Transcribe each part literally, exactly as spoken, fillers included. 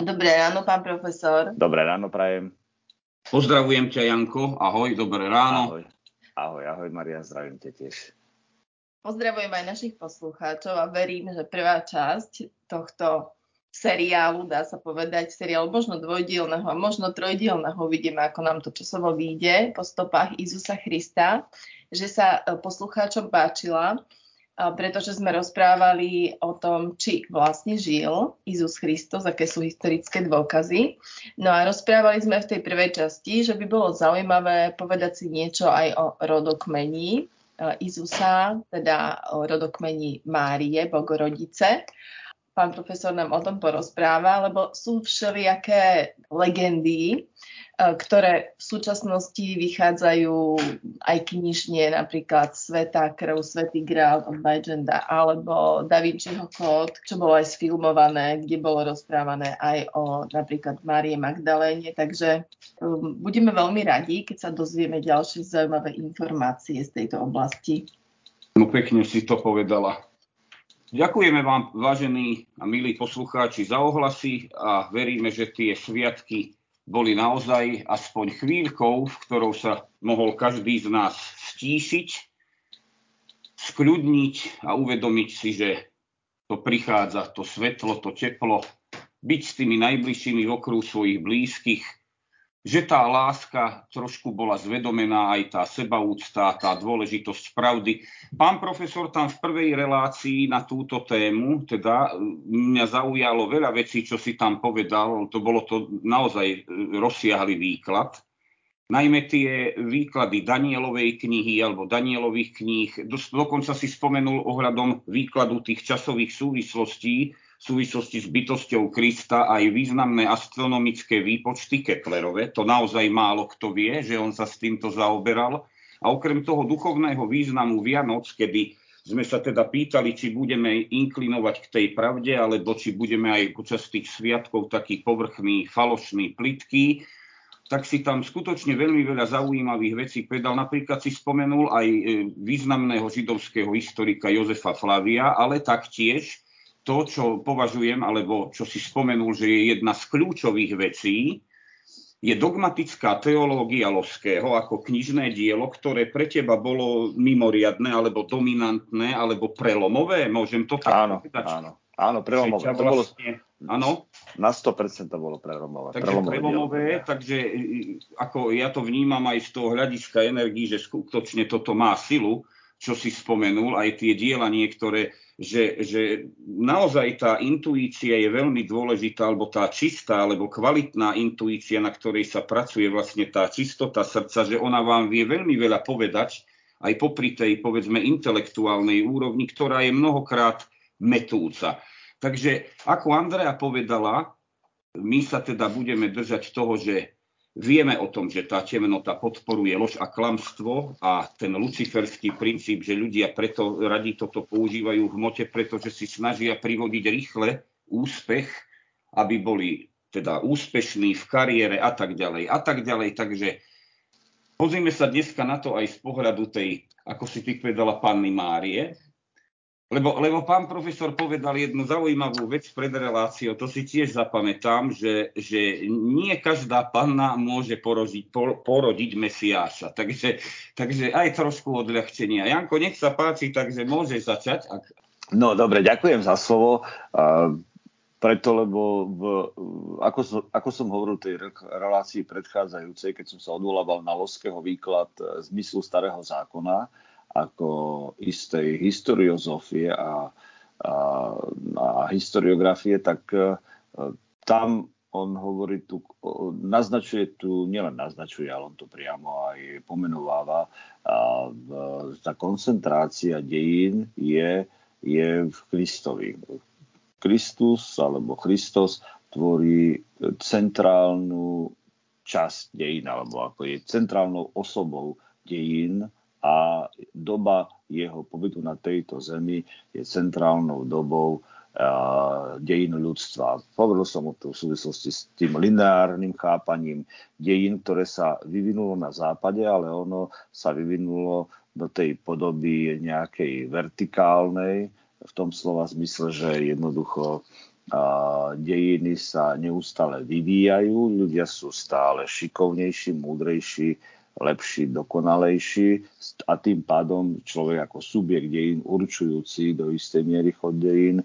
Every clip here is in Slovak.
Dobré ráno, pán profesor. Dobré ráno, prajem. Pozdravujem ťa, Janko. Ahoj, dobré ráno. Ahoj, ahoj, ahoj Marian, zdravím ťa tiež. Pozdravujem aj našich poslucháčov a verím, že prvá časť tohto seriálu, dá sa povedať, seriál možno dvojdielneho a možno trojdielneho, uvidíme, ako nám to časovo vyjde po stopách Isusa Krista, že sa poslucháčom páčila, pretože sme rozprávali o tom, či vlastne žil Isus Kristus, aké sú historické dôkazy. No a rozprávali sme v tej prvej časti, že by bolo zaujímavé povedať si niečo aj o rodokmení Isusa, teda o rodokmení Márie, Bogorodice. Pán profesor nám o tom porozpráva, lebo sú všelijaké legendy, ktoré v súčasnosti vychádzajú aj knižne, napríklad Svätá krv, Svätý grál od Bajenda, alebo Da Vinciho kód, čo bolo aj sfilmované, kde bolo rozprávané aj o napríklad Márie Magdaléne. Takže um, budeme veľmi radi, keď sa dozvieme ďalšie zaujímavé informácie z tejto oblasti. No pekne si to povedala. Ďakujeme vám, vážení a milí poslucháči, za ohlasy a veríme, že tie sviatky boli naozaj aspoň chvíľkou, v ktorou sa mohol každý z nás stíšiť, skľudniť a uvedomiť si, že to prichádza, to svetlo, to teplo, byť s tými najbližšími v okruhu svojich blízkych, že tá láska trošku bola zvedomená, aj tá sebaúcta, tá dôležitosť pravdy. Pán profesor tam v prvej relácii na túto tému, teda mňa zaujalo veľa vecí, čo si tam povedal, to bolo to naozaj rozsiahly výklad. Najmä tie výklady Danielovej knihy alebo Danielových kníh, dokonca si spomenul ohľadom výkladu tých časových súvislostí, v súvislosti s bytosťou Krista aj významné astronomické výpočty Keplerove. To naozaj málo kto vie, že on sa s týmto zaoberal. A okrem toho duchovného významu Vianoc, kedy sme sa teda pýtali, či budeme inklinovať k tej pravde, alebo či budeme aj počas tých sviatkov taký povrchný, falošný, plytký, tak si tam skutočne veľmi veľa zaujímavých vecí povedal. Napríklad si spomenul aj významného židovského historika Jozefa Flavia, ale taktiež to, čo považujem, alebo čo si spomenul, že je jedna z kľúčových vecí, je dogmatická teológia Loského ako knižné dielo, ktoré pre teba bolo mimoriadne, alebo dominantné, alebo prelomové. Môžem to tak áno, povedať? Áno, áno, prelomové. To vlastne, bolo, áno? Na sto percent to bolo prelomové. Takže prelomové, prelomové takže ako ja to vnímam aj z toho hľadiska energií, že skutočne toto má silu, čo si spomenul, aj tie diela niektoré, že, že naozaj tá intuícia je veľmi dôležitá, alebo tá čistá, alebo kvalitná intuícia, na ktorej sa pracuje vlastne tá čistota srdca, že ona vám vie veľmi veľa povedať, aj popri tej, povedzme, intelektuálnej úrovni, ktorá je mnohokrát metúca. Takže, ako Andrea povedala, my sa teda budeme držať toho, že vieme o tom, že tá temnota podporuje lož a klamstvo a ten luciferský princíp, že ľudia preto radi toto používajú v hmote, pretože si snažia privodiť rýchle úspech, aby boli teda úspešní v kariére a tak ďalej a tak ďalej. Takže pozrime sa dneska na to aj z pohľadu tej, ako si ty povedala, Panny Márie. Lebo, lebo pán profesor povedal jednu zaujímavú vec pred reláciou, to si tiež zapamätám, že, že nie každá panna môže porodiť, por, porodiť Mesiáša. Takže, takže aj trošku odľahčenia. Janko, nech sa páči, takže môžeš začať. Ak... No dobre, ďakujem za slovo. Uh, preto, lebo v, ako, som, ako som hovoril v tej relácii predchádzajúcej, keď som sa odvolával na Loského výklad zmyslu Starého zákona, ako istej historiozofie a, a, a historiografie, tak uh, tam on hovorí tu, naznačuje tu, nielen naznačuje, ale on to priamo aj pomenováva. A tá koncentrácia dejín je, je v Kristovi. Kristus alebo Kristus tvorí centrálnu časť dejín, alebo ako je centrálnou osobou dejín, a doba jeho pobytu na tejto zemi je centrálnou dobou uh, dejín ľudstva. Povedal som o to v súvislosti s tým lineárnym chápaním dejín, ktoré sa vyvinulo na západe, ale ono sa vyvinulo do tej podoby nejakej vertikálnej, v tom slova zmysle, že jednoducho dejiny sa neustále vyvíjajú, ľudia sú stále šikovnejší, múdrejší, lepší, dokonalejší a tým pádom človek ako subjekt dejín určujúci do istej miery chod dejín,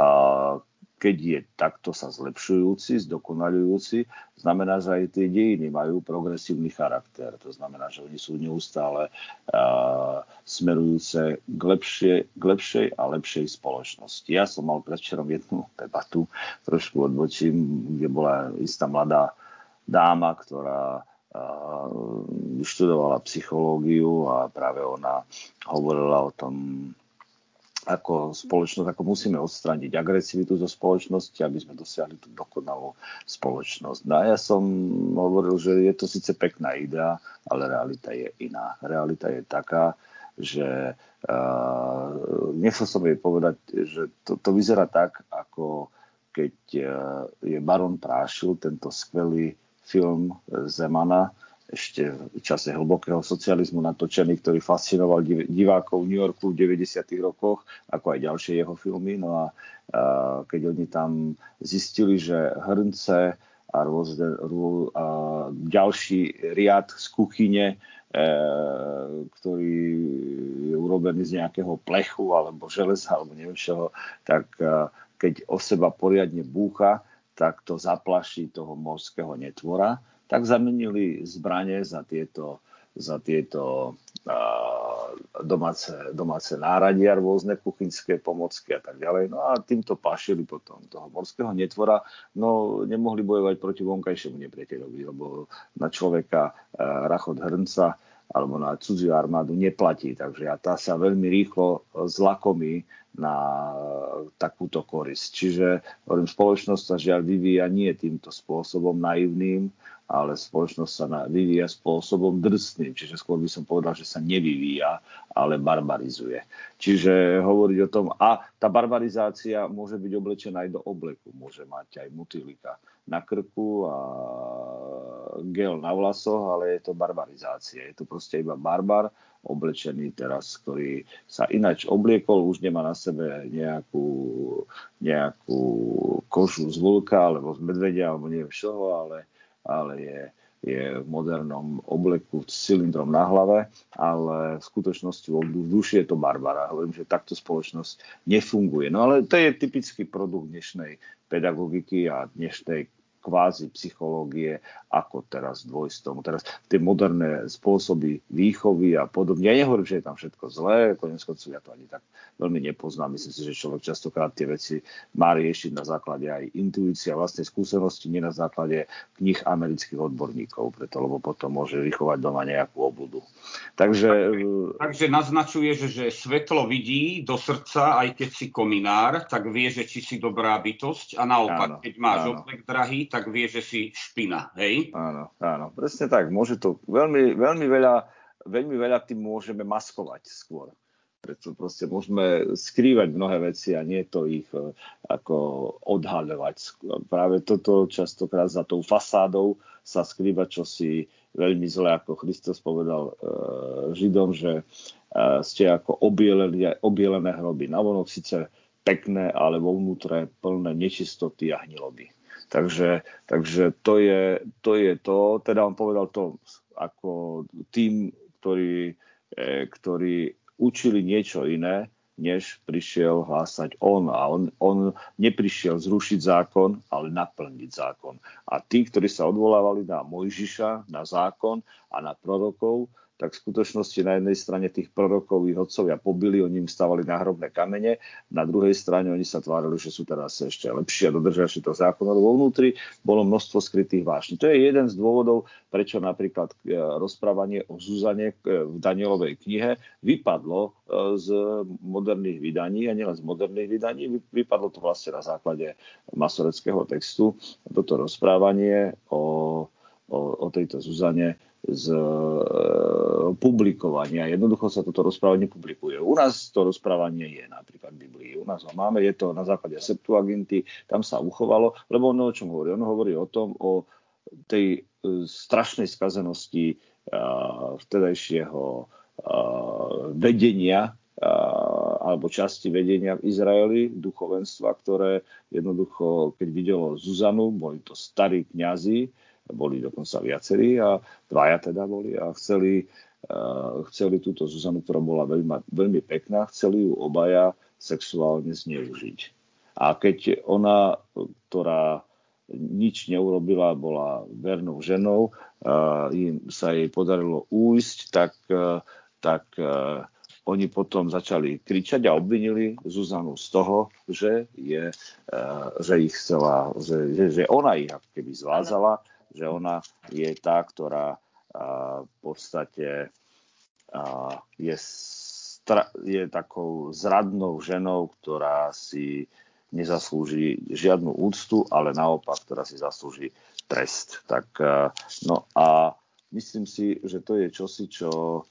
keď je takto sa zlepšujúci, zdokonaľujúci, znamená, že aj tie dejiny majú progresívny charakter. To znamená, že oni sú neustále uh, smerujúce k, lepšie, k lepšej a lepšej spoločnosti. Ja som mal predvčerom jednu debatu, trošku odbočím, kde bola istá mladá dáma, ktorá uh, študovala psychológiu a práve ona hovorila o tom, ako spoločnosť, ako musíme odstrániť agresivitu zo spoločnosti, aby sme dosiahli tú dokonalú spoločnosť. No a ja som hovoril, že je to síce pekná idea, ale realita je iná. Realita je taká, že uh, nechcel som jej povedať, že to, to vyzerá tak, ako keď uh, je Baron Prášil, tento skvelý film Zemana, ešte v čase hlbokého socializmu natočený, ktorý fascinoval divákov v New Yorku v deväťdesiatych rokoch, ako aj ďalšie jeho filmy. No a, a keď oni tam zistili, že hrnce a, rôzne, rô, a ďalší riad z kuchyne, e, ktorý je urobený z nejakého plechu alebo železa alebo neviem čoho, tak a, keď o seba poriadne búcha, tak to zaplaší toho morského netvora. Tak zamenili zbrane za tieto, za tieto uh, domáce, domáce náradia, rôzne kuchynské pomocky a tak ďalej. No a týmto pašili potom toho morského netvora. No nemohli bojovať proti vonkajšiemu nepriateľovi, lebo na človeka uh, rachot hrnca alebo na cudziu armádu neplatí. Takže a tá sa veľmi rýchlo zlakomí na takúto korisť. Čiže hovorím, spoločnosť sa žiaľ vyvíja nie týmto spôsobom naivným, ale spoločnosť sa vyvíja spôsobom drsným. Čiže skôr by som povedal, že sa nevyvíja, ale barbarizuje. Čiže hovoriť o tom, a tá barbarizácia môže byť oblečená aj do obleku. Môže mať aj motýlika na krku a gel na vlasoch, ale je to barbarizácia. Je to proste iba barbar, oblečený teraz, ktorý sa ináč obliekol, už nemá na sebe nejakú, nejakú kožu z vlka alebo z medvedia, alebo neviem čoho, ale ale je, je v modernom obleku s cylindrom na hlave, ale v skutočnosti v duši je to barbara. Hovorím, že takto spoločnosť nefunguje. No ale to je typický produkt dnešnej pedagogiky a dnešnej kvázi psychológie, ako teraz dôjsť tomu. Teraz tie moderné spôsoby výchovy a podobne. Ja nehovorím, že je tam všetko zlé, konec koncov ja to ani tak veľmi nepoznám. Myslím si, že človek častokrát tie veci má riešiť na základe aj intuície a vlastnej skúsenosti, nie na základe kníh amerických odborníkov, preto, lebo potom môže vychovať doma nejakú obludu. Takže, Takže naznačuje, že, že svetlo vidí do srdca, aj keď si kominár, tak vie, že či si dobrá bytosť a naopak, áno, keď máš oblek drahý, tak vie, že si špina, hej? Áno, áno, presne tak. Môže to veľmi, veľmi veľa, veľmi veľa tým môžeme maskovať skôr. Preto proste môžeme skrývať mnohé veci a nie to ich ako odhaľovať. Práve toto častokrát za tou fasádou sa skrýva čosi veľmi zle, ako Kristus povedal e, Židom, že e, ste ako obielené, obielené hroby. Navonok síce pekné, ale vo vnútre plné nečistoty a hniloby. Takže, takže to, je, to je to, teda on povedal to ako tým, ktorí, e, ktorí učili niečo iné, než prišiel hlásať on. A on, on neprišiel zrušiť zákon, ale naplniť zákon. A tí, ktorí sa odvolávali na Mojžiša, na zákon a na prorokov, tak v skutočnosti na jednej strane tých prorokov ich otcovia pobili, oni im stavali náhrobné kamene, na druhej strane oni sa tvárili, že sú teraz ešte lepší a dodržiavši to zákon, lebo vo vnútri bolo množstvo skrytých vášní. To je jeden z dôvodov, prečo napríklad rozprávanie o Zuzane v Danielovej knihe vypadlo z moderných vydaní, a nielen z moderných vydaní, vypadlo to vlastne na základe masoreckého textu, toto rozprávanie o, o, o tejto Zuzane z e, publikovania. Jednoducho sa toto rozprávanie publikuje. U nás to rozprávanie je napríklad v Biblii. U nás ho máme, je to na základe Septuaginty, tam sa uchovalo, lebo ono o čom hovorí? Ono hovorí o tom, o tej e, strašnej skazenosti e, vtedajšieho e, vedenia alebo časti vedenia v Izraeli, duchovenstva, ktoré jednoducho, keď videlo Zuzanu, boli to starí kňazi, boli dokonca viacerí a dvaja teda boli a chceli, chceli túto Zuzanu, ktorá bola veľmi, veľmi pekná, chceli ju obaja sexuálne zneužiť. A keď ona, ktorá nič neurobila, bola vernou ženou, im sa jej podarilo újsť, tak, tak oni potom začali kričať a obvinili Zuzanu z toho, že, je, že ich chcela, že, že ona ich ako keby zvázala, že ona je tá, ktorá v podstate je, je takou zradnou ženou, ktorá si nezaslúži žiadnu úctu, ale naopak, ktorá si zaslúži trest. Tak, no a myslím si, že to je čosi, čo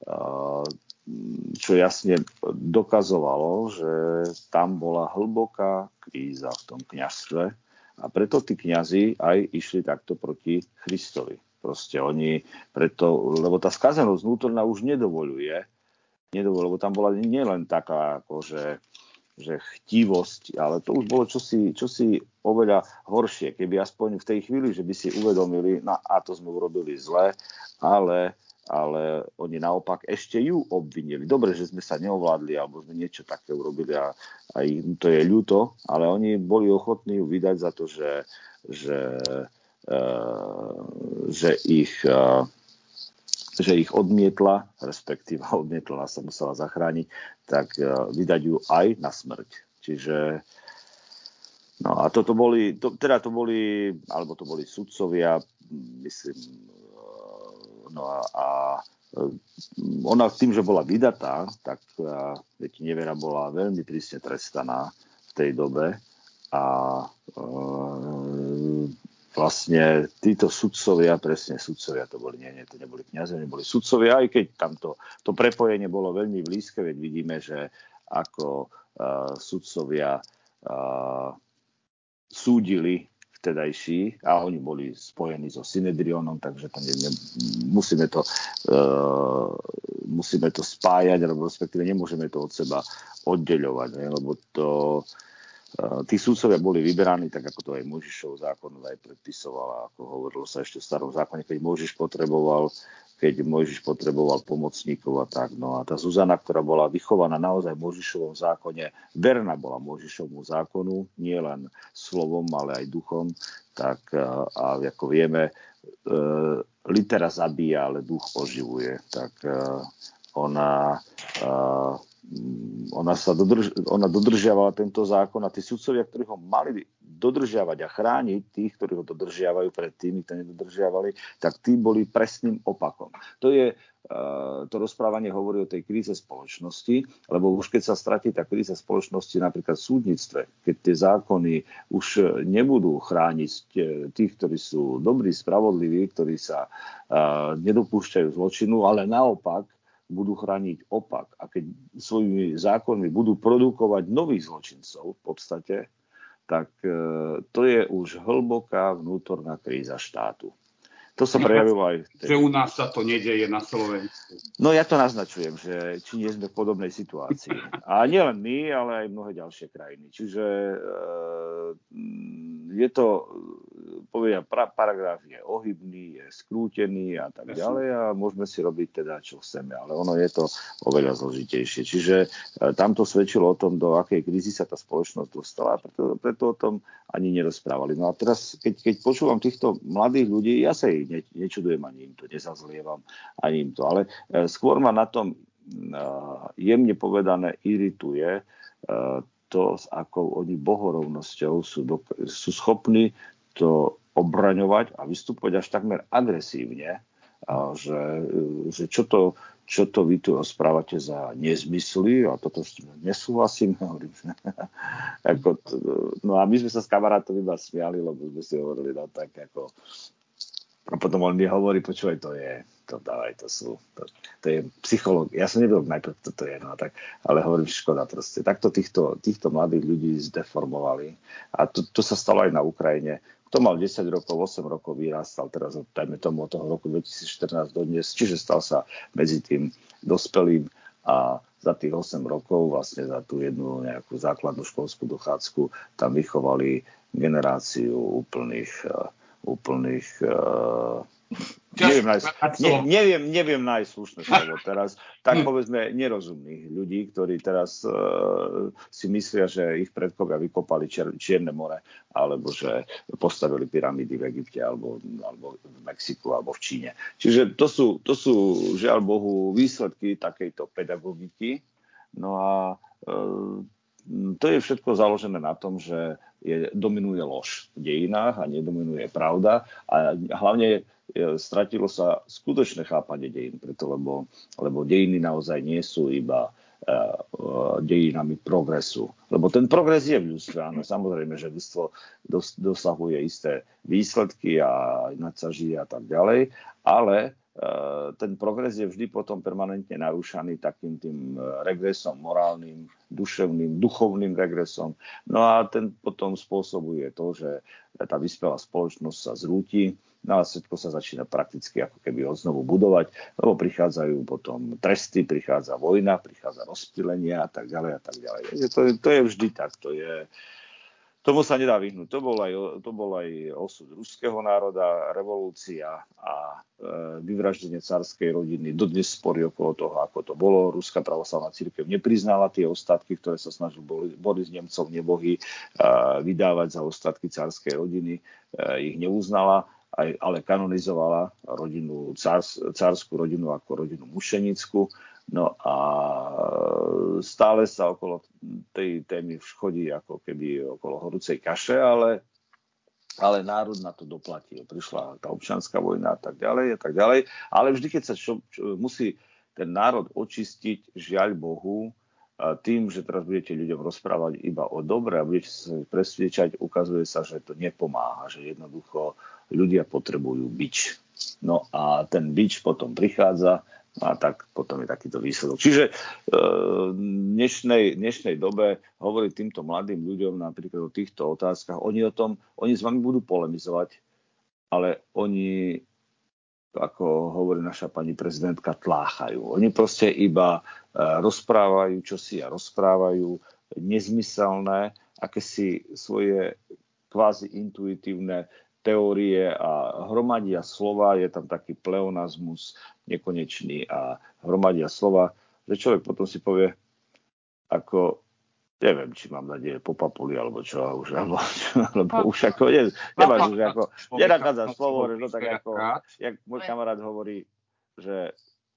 čo jasne dokazovalo, že tam bola hlboká kríza v tom kňazstve a preto tí kňazi aj išli takto proti Kristovi. Proste oni preto, lebo tá skazenosť vnútorná už nedovoľuje, nedovoľuje, lebo tam bola nielen taká akože že chtivosť, ale to už bolo čosi, čosi oveľa horšie, keby aspoň v tej chvíli, že by si uvedomili, no a to sme urobili zle, ale ale oni naopak ešte ju obvinili. Dobre, že sme sa neovládli, alebo sme niečo také urobili a, a im to je ľúto, ale oni boli ochotní ju vydať za to, že, že, uh, že, ich, uh, že ich odmietla, respektíve odmietla, sa musela zachrániť, tak uh, vydať ju aj na smrť. Čiže no a toto boli, to, teda to boli, alebo to boli sudcovia, myslím, no a, a ona tým, že bola vydatá, tak veď nevera bola veľmi prísne trestaná v tej dobe a e, vlastne títo sudcovia, presne sudcovia to boli, nie, nie to neboli kňazi, neboli sudcovia, aj keď tam to, to prepojenie bolo veľmi blízke, veď vidíme, že ako e, sudcovia e, súdili vtedajší a oni boli spojení so Synedrionom, takže to ne, ne, musíme, to, uh, musíme to spájať, alebo respektíve nemôžeme to od seba oddeľovať, ne, lebo to, uh, tí súdcovia boli vyberaní, tak ako to aj Mojžišov zákon aj predpisoval, ako hovorilo sa ešte v starom zákone, keď Mojžiš potreboval keď Mojžiš potreboval pomocníkov a tak. No a tá Zuzana, ktorá bola vychovaná naozaj v Mojžišovom zákone, verná bola Mojžišovmu zákonu, nie len slovom, ale aj duchom, tak a ako vieme, e, litera zabíja, ale duch oživuje. Tak e, ona, e, ona, sa dodrž, ona dodržiavala tento zákon a tí sudcovia, ktorí ho mali dodržiavať a chrániť tých, ktorí ho dodržiavajú pred tými, ktorí nedodržiavali, tak tí boli presným opakom. To je, to rozprávanie hovorí o tej kríze spoločnosti, lebo už keď sa stratí tá kríza spoločnosti napríklad v súdnictve, keď tie zákony už nebudú chrániť tých, ktorí sú dobrí, spravodliví, ktorí sa nedopúšťajú zločinu, ale naopak budú chrániť opak. A keď svojimi zákonmi budú produkovať nových zločincov v podstate, tak to je už hlboká vnútorná kríza štátu. To sa prejavilo aj... Že u nás sa to nedeje na Slovensku. No ja to naznačujem, že či nie sme v podobnej situácii. A nielen my, ale aj mnohé ďalšie krajiny. Čiže je to, povedia, paragraf je ohybný, je skrútený a tak ďalej a môžeme si robiť teda, čo chceme. Ale ono je to oveľa zložitejšie. Čiže tam to svedčilo o tom, do akej krízy sa tá spoločnosť dostala, preto, preto o tom ani nerozprávali. No a teraz, keď, keď počúvam týchto mladých ľudí, ja sa ich ne, nečudujem, ani im to nezazlievam, ani im to. Ale skôr ma na tom jemne povedané irituje to, s akou oni bohorovnosťou sú, do, sú schopní to obraňovať a vystupovať až takmer agresívne, že, že čo, to, čo to vy tu rozprávate za nezmysly a toto nesúhlasím. No a my sme sa s kamarátom iba smiali, lebo sme si hovorili, no tak ako... A potom on mi hovorí, počúvaj, to je, to dávaj, to sú, to, to je psychológ. Ja som nevedel najprv, čo to je, no tak, ale hovorím, škoda proste. Takto týchto, týchto mladých ľudí zdeformovali. A to, to sa stalo aj na Ukrajine. Kto mal desať rokov, osem rokov vyrástal, teraz dajme tomu od toho roku dvetisícštrnásť do dnes, čiže stal sa medzi tým dospelým a za tých osem rokov, vlastne za tú jednu nejakú základnú školskú dochádzku, tam vychovali generáciu úplných, úplných neviem, nájsť, ne, neviem, neviem nájsť slušné slovo teraz, tak povedzme nerozumných ľudí, ktorí teraz uh, si myslia, že ich predkovia vykopali Čier, Čierne more, alebo že postavili pyramídy v Egypte, alebo, alebo v Mexiku, alebo v Číne. Čiže to sú, to sú žiaľ Bohu výsledky takejto pedagogiky. No a uh, to je všetko založené na tom, že je, dominuje lož v dejinách a nedominuje pravda a hlavne stratilo sa skutočné chápanie dejín, preto lebo, lebo dejiny naozaj nie sú iba uh, dejinami progresu. Lebo ten progres je v ľudstve, áno, samozrejme, že ľudstvo dos, dosahuje isté výsledky a nadsaží a tak ďalej, ale uh, ten progres je vždy potom permanentne narúšaný takým tým regresom morálnym, duševným, duchovným regresom. No a ten potom spôsobuje to, že tá vyspelá spoločnosť sa zrúti, no a všetko sa začína prakticky ako keby odznovu budovať, lebo prichádzajú potom tresty, prichádza vojna, prichádza rozptýlenie a tak ďalej a tak ďalej. To, to je vždy tak, to je, tomu sa nedá vyhnúť. To bol aj, to bol aj osud ruského národa, revolúcia a e, vyvraždenie carskej rodiny. Dodnes spory okolo toho, ako to bolo. Ruská pravoslavná cirkev nepriznala tie ostatky, ktoré sa snažil Boris Nemcov nebohý e, vydávať za ostatky carskej rodiny. E, ich neuznala, aj, ale kanonizovala rodinu, cars, carskú rodinu ako rodinu mušenickú. No a stále sa okolo tej témy chodí ako keby okolo horúcej kaše, ale, ale národ na to doplatil. Prišla tá občianska vojna a tak ďalej a tak ďalej. Ale vždy, keď sa čo, čo, musí ten národ očistiť, žiaľ Bohu, tým, že teraz budete ľuďom rozprávať iba o dobre a budete sa presviečať, ukazuje sa, že to nepomáha, že jednoducho ľudia potrebujú bič. No a ten bič potom prichádza a tak potom je takýto výsledok. Čiže e, v dnešnej, dnešnej dobe hovoriť týmto mladým ľuďom napríklad o týchto otázkach, oni o tom, oni s vami budú polemizovať, ale oni, ako hovorí naša pani prezidentka, tláchajú. Oni proste iba e, rozprávajú, čo si a rozprávajú, nezmyselné, akési svoje kvázi intuitívne teórie a hromadia slova, je tam taký pleonazmus nekonečný a hromadia slova, že človek potom si povie, ako, neviem, či mám nádej po papuli, alebo čo, už, alebo, alebo už ako, ne, nemáš, že ako, nenachádza slovo, že to tak ako, jak môj kamarát hovorí, že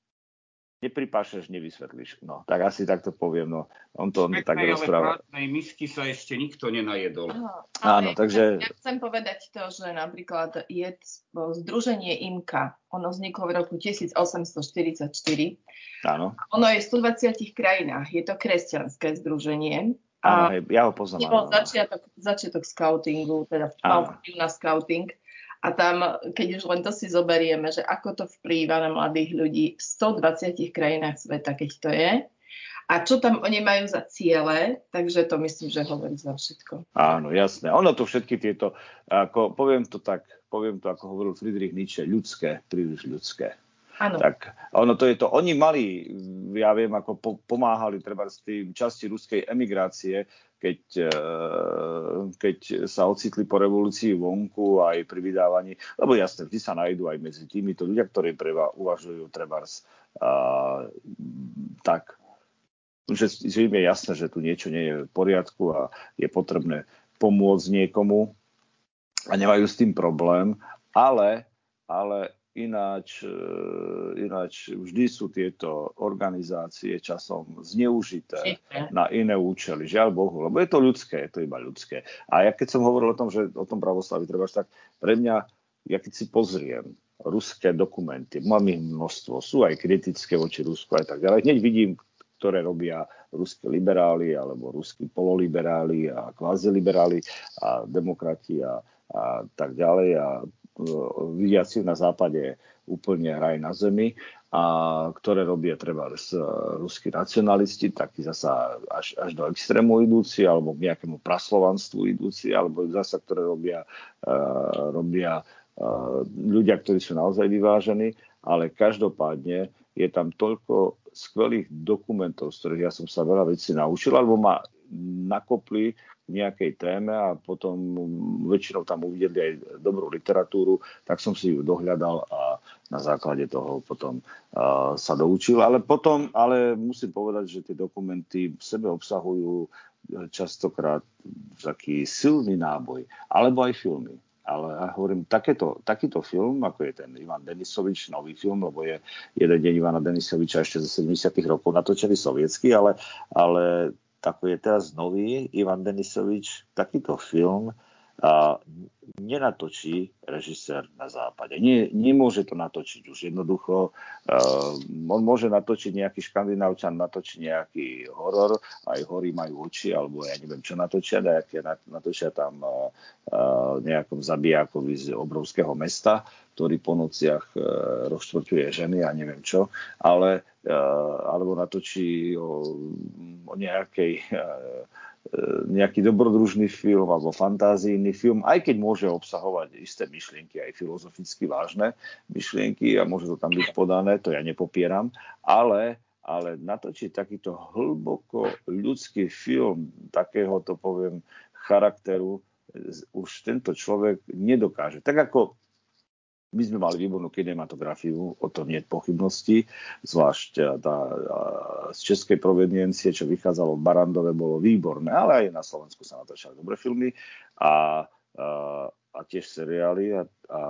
nepripášeš, nevysvetlíš. No, tak asi takto poviem. No, on to on tak rozpráva. Ale misky sa ešte nikto nenajedol. Áno, Áno, takže... Ja chcem povedať to, že napríklad je združenie IMKA. Ono vzniklo v roku tisícosemstoštyridsaťštyri. Áno. Ono je v stodvadsiatich krajinách. Je to kresťanské združenie. Áno, hej, ja ho poznám. Bol začiatok, začiatok scoutingu, teda mal vplyv na scouting. A tam, keď už len to si zoberieme, že ako to vplýva na mladých ľudí v stodvadsiatich krajinách sveta, keď to je. A čo tam oni majú za ciele, takže to myslím, že hovorí za všetko. Áno, jasné. Ono to všetky tieto, ako, poviem to tak, poviem to, ako hovoril Friedrich Nietzsche, ľudské, príliš ľudské. Áno. Tak ono to je to. Oni mali, ja viem, ako po, pomáhali treba z tým časti ruskej emigrácie, keď, keď sa ocitli po revolúcii vonku aj pri vydávaní, lebo jasne, vždy sa nájdú aj medzi týmito ľudia, ktorí preba uvažujú trebárs tak, že, že im je jasné, že tu niečo nie je v poriadku a je potrebné pomôcť niekomu a nemajú s tým problém, ale, ale Ináč, ináč vždy sú tieto organizácie časom zneužité na iné účely. Žiaľ Bohu, lebo je to ľudské, je to iba ľudské. A ja keď som hovoril o tom, že o tom pravoslaví treba, tak pre mňa, ja keď si pozriem ruské dokumenty, mám ich množstvo, sú aj kritické voči Rusku a tak ďalej. Hneď vidím, ktoré robia ruskí liberáli alebo ruskí pololiberáli a kváziliberáli a demokrati a, a tak ďalej a vidiaci na západe úplne hraj na zemi a ktoré robia treba ruskí nacionalisti, takí zasa až, až do extrému idúci alebo k nejakému praslovanstvu idúci, alebo zasa, ktoré robia, uh, robia uh, ľudia, ktorí sú naozaj vyvážení, ale každopádne je tam toľko skvelých dokumentov, z ktorých ja som sa veľa vecí naučil, alebo ma nakopli nejakej téme a potom väčšinou tam uvideli aj dobrú literatúru, tak som si ju dohľadal a na základe toho potom uh, sa doučil. Ale potom, ale musím povedať, že tie dokumenty v sebe obsahujú častokrát taký silný náboj, alebo aj filmy. Ale ja hovorím, takéto, takýto film, ako je ten Ivan Denisovič, nový film, lebo je jeden deň Ivana Denisoviča ešte zo sedemdesiatych rokov natočený sovietsky, ale, ale taký je teraz nový Ivan Denisovič, takýto film a nenatočí režisér na západe. Nie, nemôže to natočiť už jednoducho. Uh, on môže natočiť nejaký Škandinávčan, natočiť nejaký horor, aj hory majú oči, alebo ja neviem, čo natočia, nejaké natočia tam uh, uh, nejakom zabijákovi z obrovského mesta, ktorý po nociach uh, rozštvrťuje ženy a neviem čo, ale uh, alebo natočí o, o nejakej uh, nejaký dobrodružný film alebo fantázijný film, aj keď môže obsahovať isté myšlienky, aj filozoficky vážne myšlienky a môže to tam byť podané, to ja nepopieram, ale, ale natočiť takýto hlboko ľudský film, takého to poviem charakteru, už tento človek nedokáže. Tak ako my sme mali výbornú kinematografiu, o tom nie je pochybností, zvlášť tá z českej proveniencie, čo vychádzalo v Barandove, bolo výborné, ale aj na Slovensku sa natáčali dobré filmy a, a, a tiež seriály a, a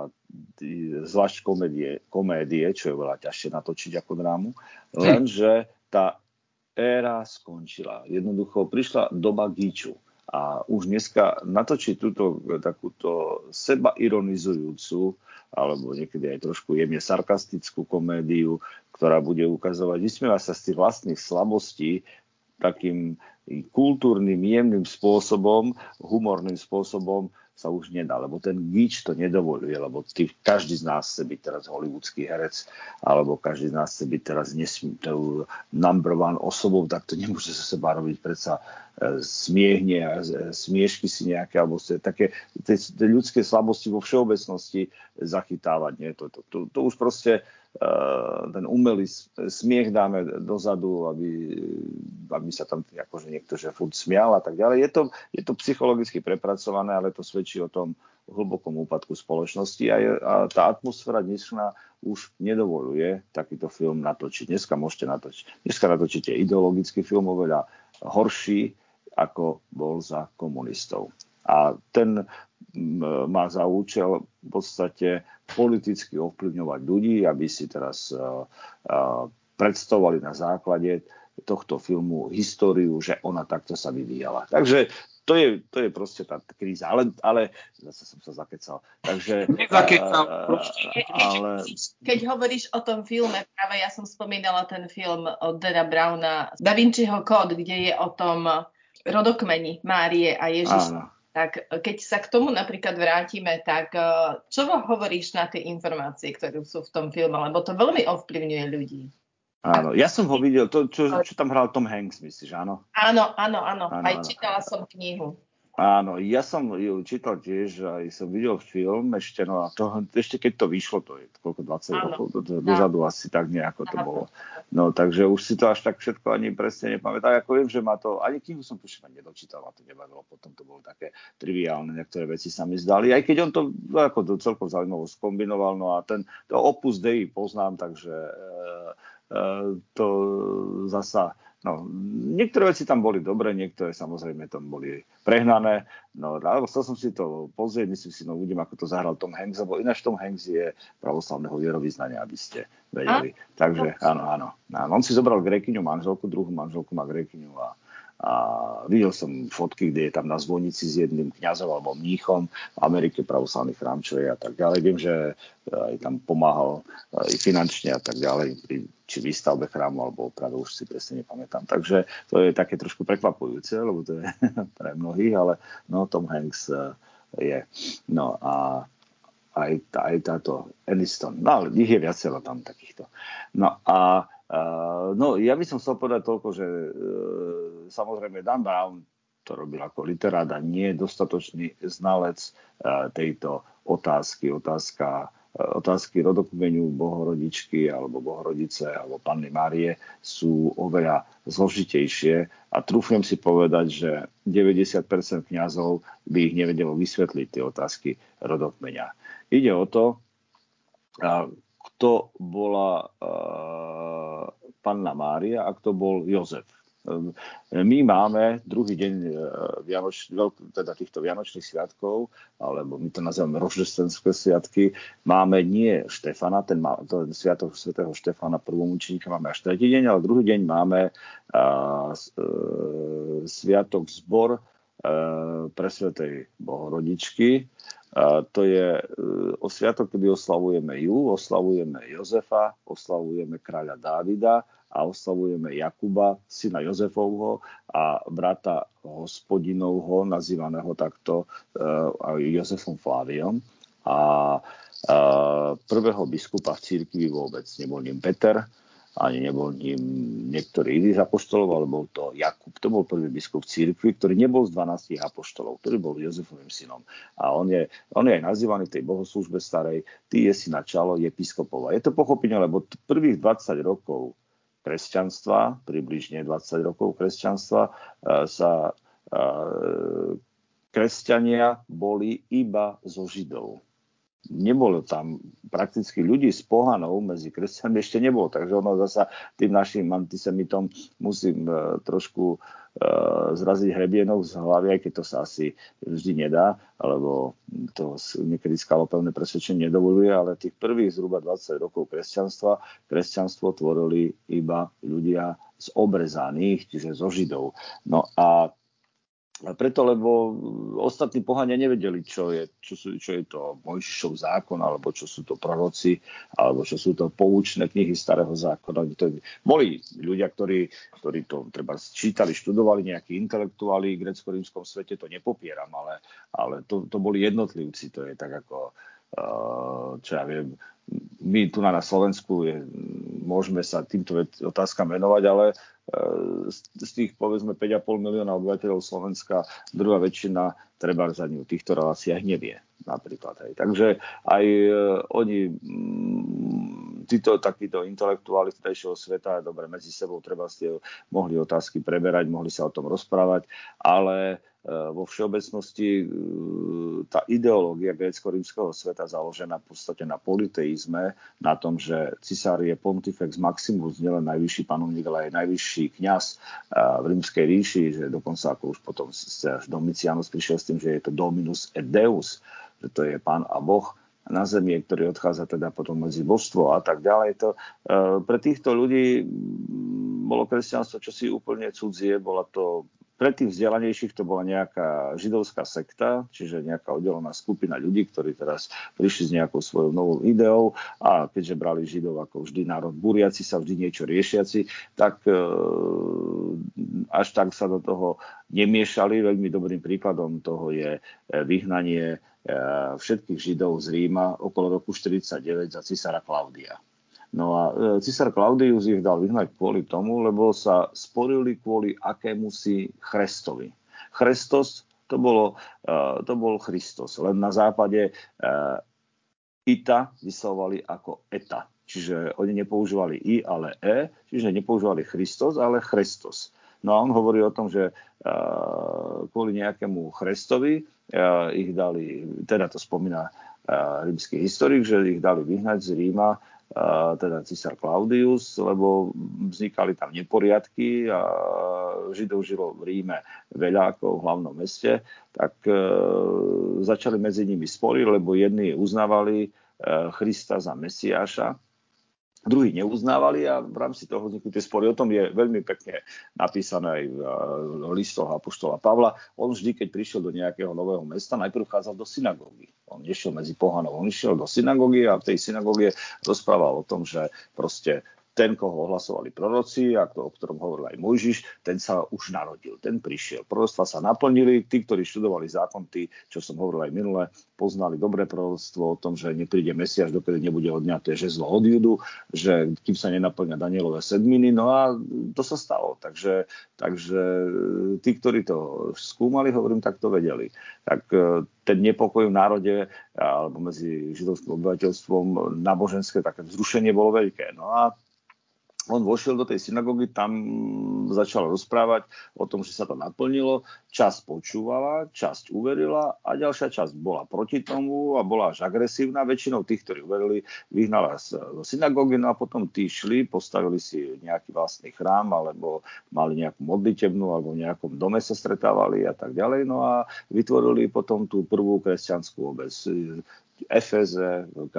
zvlášť komédie, komédie, čo je veľa ťažšie natočiť ako drámu, lenže tá éra skončila. Jednoducho prišla doba gíču. A už dneska natočiť túto takúto seba ironizujúcu alebo niekedy aj trošku jemne sarkastickú komédiu, ktorá bude ukazovať, vysmievať sa z tých vlastných slabostí takým kultúrnym, jemným spôsobom, humorným spôsobom sa už nedá, lebo ten gíč to nedovoľuje, lebo tý, každý z nás chce byť teraz hollywoodský herec, alebo každý z nás chce byť teraz nesmí, number one osobou, tak to nemôže sa seba robiť predsa e, smiehne a e, smiešky si nejaké, alebo ste, také tie, tie ľudské slabosti vo všeobecnosti zachytávať. Nie? To, to, to, to už proste e, ten umelý smiech dáme dozadu, aby, aby sa tam akože niekto že furt smial a tak ďalej. Je to, je to psychologicky prepracované, ale to svedčí o tom hlbokom úpadku spoločnosti a, je, a tá atmosféra dnešná už nedovoluje takýto film natočiť. Dneska môžete natočiť. Dneska natočíte ideologický film oveľa horší, ako bol za komunistov. A ten má za účel v podstate politicky ovplyvňovať ľudí, aby si teraz uh, uh, predstavovali na základe tohto filmu históriu, že ona takto sa vyvíjala. Takže to je, to je proste tá kríza. Ale, ale zase som sa zakecal. Takže, Nezakecal. Uh, ale... Keď hovoríš o tom filme, práve ja som spomínala ten film od Dana Browna Da Vinciho kód, kde je o tom rodokmeni Márie a Ježiša. Áno. Tak keď sa k tomu napríklad vrátime, tak čo hovoríš na tie informácie, ktoré sú v tom filme? Lebo to veľmi ovplyvňuje ľudí. Áno, ja som ho videl, to, čo, čo tam hral Tom Hanks, myslíš, áno? Áno, áno, áno, áno aj áno. čítala som knihu. Áno, ja som ju čítal tiež, aj som videl film ešte, no a to, ešte keď to vyšlo, to je koľko, dvadsať áno. rokov do, dozadu asi tak nejako to áno. bolo. No takže už si to až tak všetko ani presne nepamätám. Ako viem, že ma to, ani knihu som tuším ani nedočítal, a to nebavilo, potom to bolo také triviálne, niektoré veci sa mi zdali, aj keď on to ako to celkom zaujímavo skombinoval, no a ten to Opus Dei poznám, takže e, e, to zasa no, niektoré veci tam boli dobré, niektoré samozrejme tam boli prehnané, no, ale chcel som si to pozrieť, myslím si, no uvidím, ako to zahral Tom Hanks, lebo ináč Tom Hanks je pravoslavného vierovyznania, aby ste vedeli. A? Takže áno, áno, áno. On si zobral Grékyňu manželku, druhú manželku má Grékyňu a A videl som fotky, kde je tam na zvonici s jedným kňazom alebo mníchom v Amerike, pravoslavný chrám, čo je a tak ďalej. Viem, že aj tam pomáhal aj finančne a tak ďalej, pri, či výstavbe chrámu alebo oprave, už si presne nepamätám. Takže to je také trošku prekvapujúce, lebo to je pre mnohých, ale no, Tom Hanks je. No a aj, aj táto Aniston, no ale ich je viacero tam takýchto. No a Uh, no, ja by som chcel povedať toľko, že uh, samozrejme Dan Brown to robil ako literát a nie je dostatočný znalec uh, tejto otázky. Otázka otázky rodokmeňu Bohorodičky alebo Bohorodice alebo Panny Márie sú oveľa zložitejšie a trúfnem si povedať, že deväťdesiat percent kňazov by ich nevedelo vysvetliť tie otázky rodokmeňa. Ide o to, kto bola Panna Mária a kto bol Jozef. My máme druhý deň Vianoč, teda týchto Vianočných sviatkov, alebo my to nazývame Roždestenské sviatky, máme nie Štefana, ten, má, ten sviatok svätého Štefana prvomučeníka máme až tretí deň, ale druhý deň máme a, a, sviatok zbor presvätej Bohorodičky. A to je o sviatok, kedy oslavujeme ju, oslavujeme Jozefa, oslavujeme kráľa Dávida a oslavujeme Jakuba, syna Jozefovho a brata Hospodinovho, nazývaného takto uh, Jozefom Fláviom. A uh, prvého biskupa v cirkvi vôbec nebol ním Peter, ani nebol ním niektorý iný z apoštolov, ale bol to Jakub. To bol prvý biskup v cirkvi, ktorý nebol z dvanástich apoštolov, ktorý bol Jozefovým synom. A on je, on je aj nazývaný v tej bohoslúžbe starej, ty je si na čalo episkopova. Je to pochopenie, lebo t- prvých dvadsať rokov kresťanstva, približne dvadsať rokov kresťanstva, sa kresťania boli iba zo Židov. Nebolo tam prakticky ľudí z pohanov, medzi kresťanmi ešte nebolo, takže ono zasa tým našim antisemitom musím trošku zraziť hrebienok z hlavy, aj keď to sa asi vždy nedá, alebo to niekedy skalopevné presvedčenie nedovoluje, ale tých prvých zhruba dvadsať rokov kresťanstva, kresťanstvo tvorili iba ľudia z obrezaných, čiže zo Židov. No a preto, lebo ostatní pohania nevedeli, čo je, čo sú, čo je to Mojžišov zákon, alebo čo sú to proroci, alebo čo sú to poučné knihy starého zákona. To boli ľudia, ktorí, ktorí to treba čítali, študovali, nejakí intelektuáli v grécko-rímskom svete, to nepopieram, ale, ale to, to boli jednotlivci. To je tak ako, čo ja viem, my tu na Slovensku je, môžeme sa týmto otázkam venovať, ale z tých povedzme päť a pol milióna obyvateľov Slovenska druhá väčšina treba za ňu v týchto reláciách nevie napríklad. Hej. Takže aj oni, títo takíto intelektuáli vtedajšieho sveta, dobre, medzi sebou treba ste mohli otázky preberať, mohli sa o tom rozprávať, ale vo všeobecnosti tá ideológia grécko-rímskeho sveta založená v podstate na politeizme, na tom, že cisár je pontifex maximus, nielen najvyšší panovník, ale aj najvyšší kňaz v rímskej ríši, že dokonca ako už potom až Domitianus prišiel s tým, že je to dominus et deus, že to je pán a boh na zemi, ktorý odchádza teda potom medzi božstvo a tak ďalej. To, pre týchto ľudí bolo kresťanstvo čosi úplne cudzie, bola to pre tých vzdelanejších to bola nejaká židovská sekta, čiže nejaká oddelená skupina ľudí, ktorí teraz prišli s nejakou svojou novou ideou a keďže brali Židov ako vždy národ buriaci sa, vždy niečo riešiaci, tak e, až tak sa do toho nemiešali. Veľmi dobrým príkladom toho je vyhnanie e, všetkých Židov z Ríma okolo roku štyridsaťdeväť za cisára Klaudia. No a cisár Claudius ich dal vyhnať kvôli tomu, lebo sa sporili kvôli akémusi Chrestovi. Chrestos to, bolo, to bol Christos, len na západe ita vyslovovali ako eta. Čiže oni nepoužívali i, ale e, čiže nepoužívali Christos, ale Chrestos. No a on hovorí o tom, že kvôli nejakému Chrestovi ich dali, teda to spomína rímsky historik, že ich dali vyhnať z Ríma, teda cisár Claudius, lebo vznikali tam neporiadky a Židov žilo v Ríme veľa ako v hlavnom meste, tak e, začali medzi nimi spory, lebo jedni uznávali e, Krista za Mesiáša, druhí neuznávali a v rámci toho vznikli tie spory. O tom je veľmi pekne napísané aj v listoch apoštola Pavla. On vždy, keď prišiel do nejakého nového mesta, najprv vchádzal do synagógy. On nešiel medzi pohanov, on išiel do synagógy a v tej synagóge rozprával o tom, že proste ten, koho ohlasovali proroci, a to, o ktorom hovoril aj Mojžiš, ten sa už narodil, ten prišiel. Proroctva sa naplnili, tí, ktorí študovali zákon, tí, čo som hovoril aj minule, poznali dobré proroctvo o tom, že nepríde Mesiáš, dokedy nebude odňaté žezlo od Judu, že kým sa nenaplňa Danielové sedminy, no a to sa stalo. Takže, takže tí, ktorí to skúmali, hovorím, tak to vedeli. Tak ten nepokoj v národe alebo medzi židovským obyvateľstvom náboženské také vzrušenie bolo veľké. No a on vošiel do tej synagógy, tam začal rozprávať o tom, že sa to naplnilo, časť počúvala, časť uverila a ďalšia časť bola proti tomu a bola až agresívna. Väčšinou tých, ktorí uverili, vyhnala do synagógy, no a potom tí šli, postavili si nejaký vlastný chrám alebo mali nejakú modlitebnú alebo v nejakom dome sa stretávali a tak ďalej. No a vytvorili potom tú prvú kresťanskú obec. V Efeze, v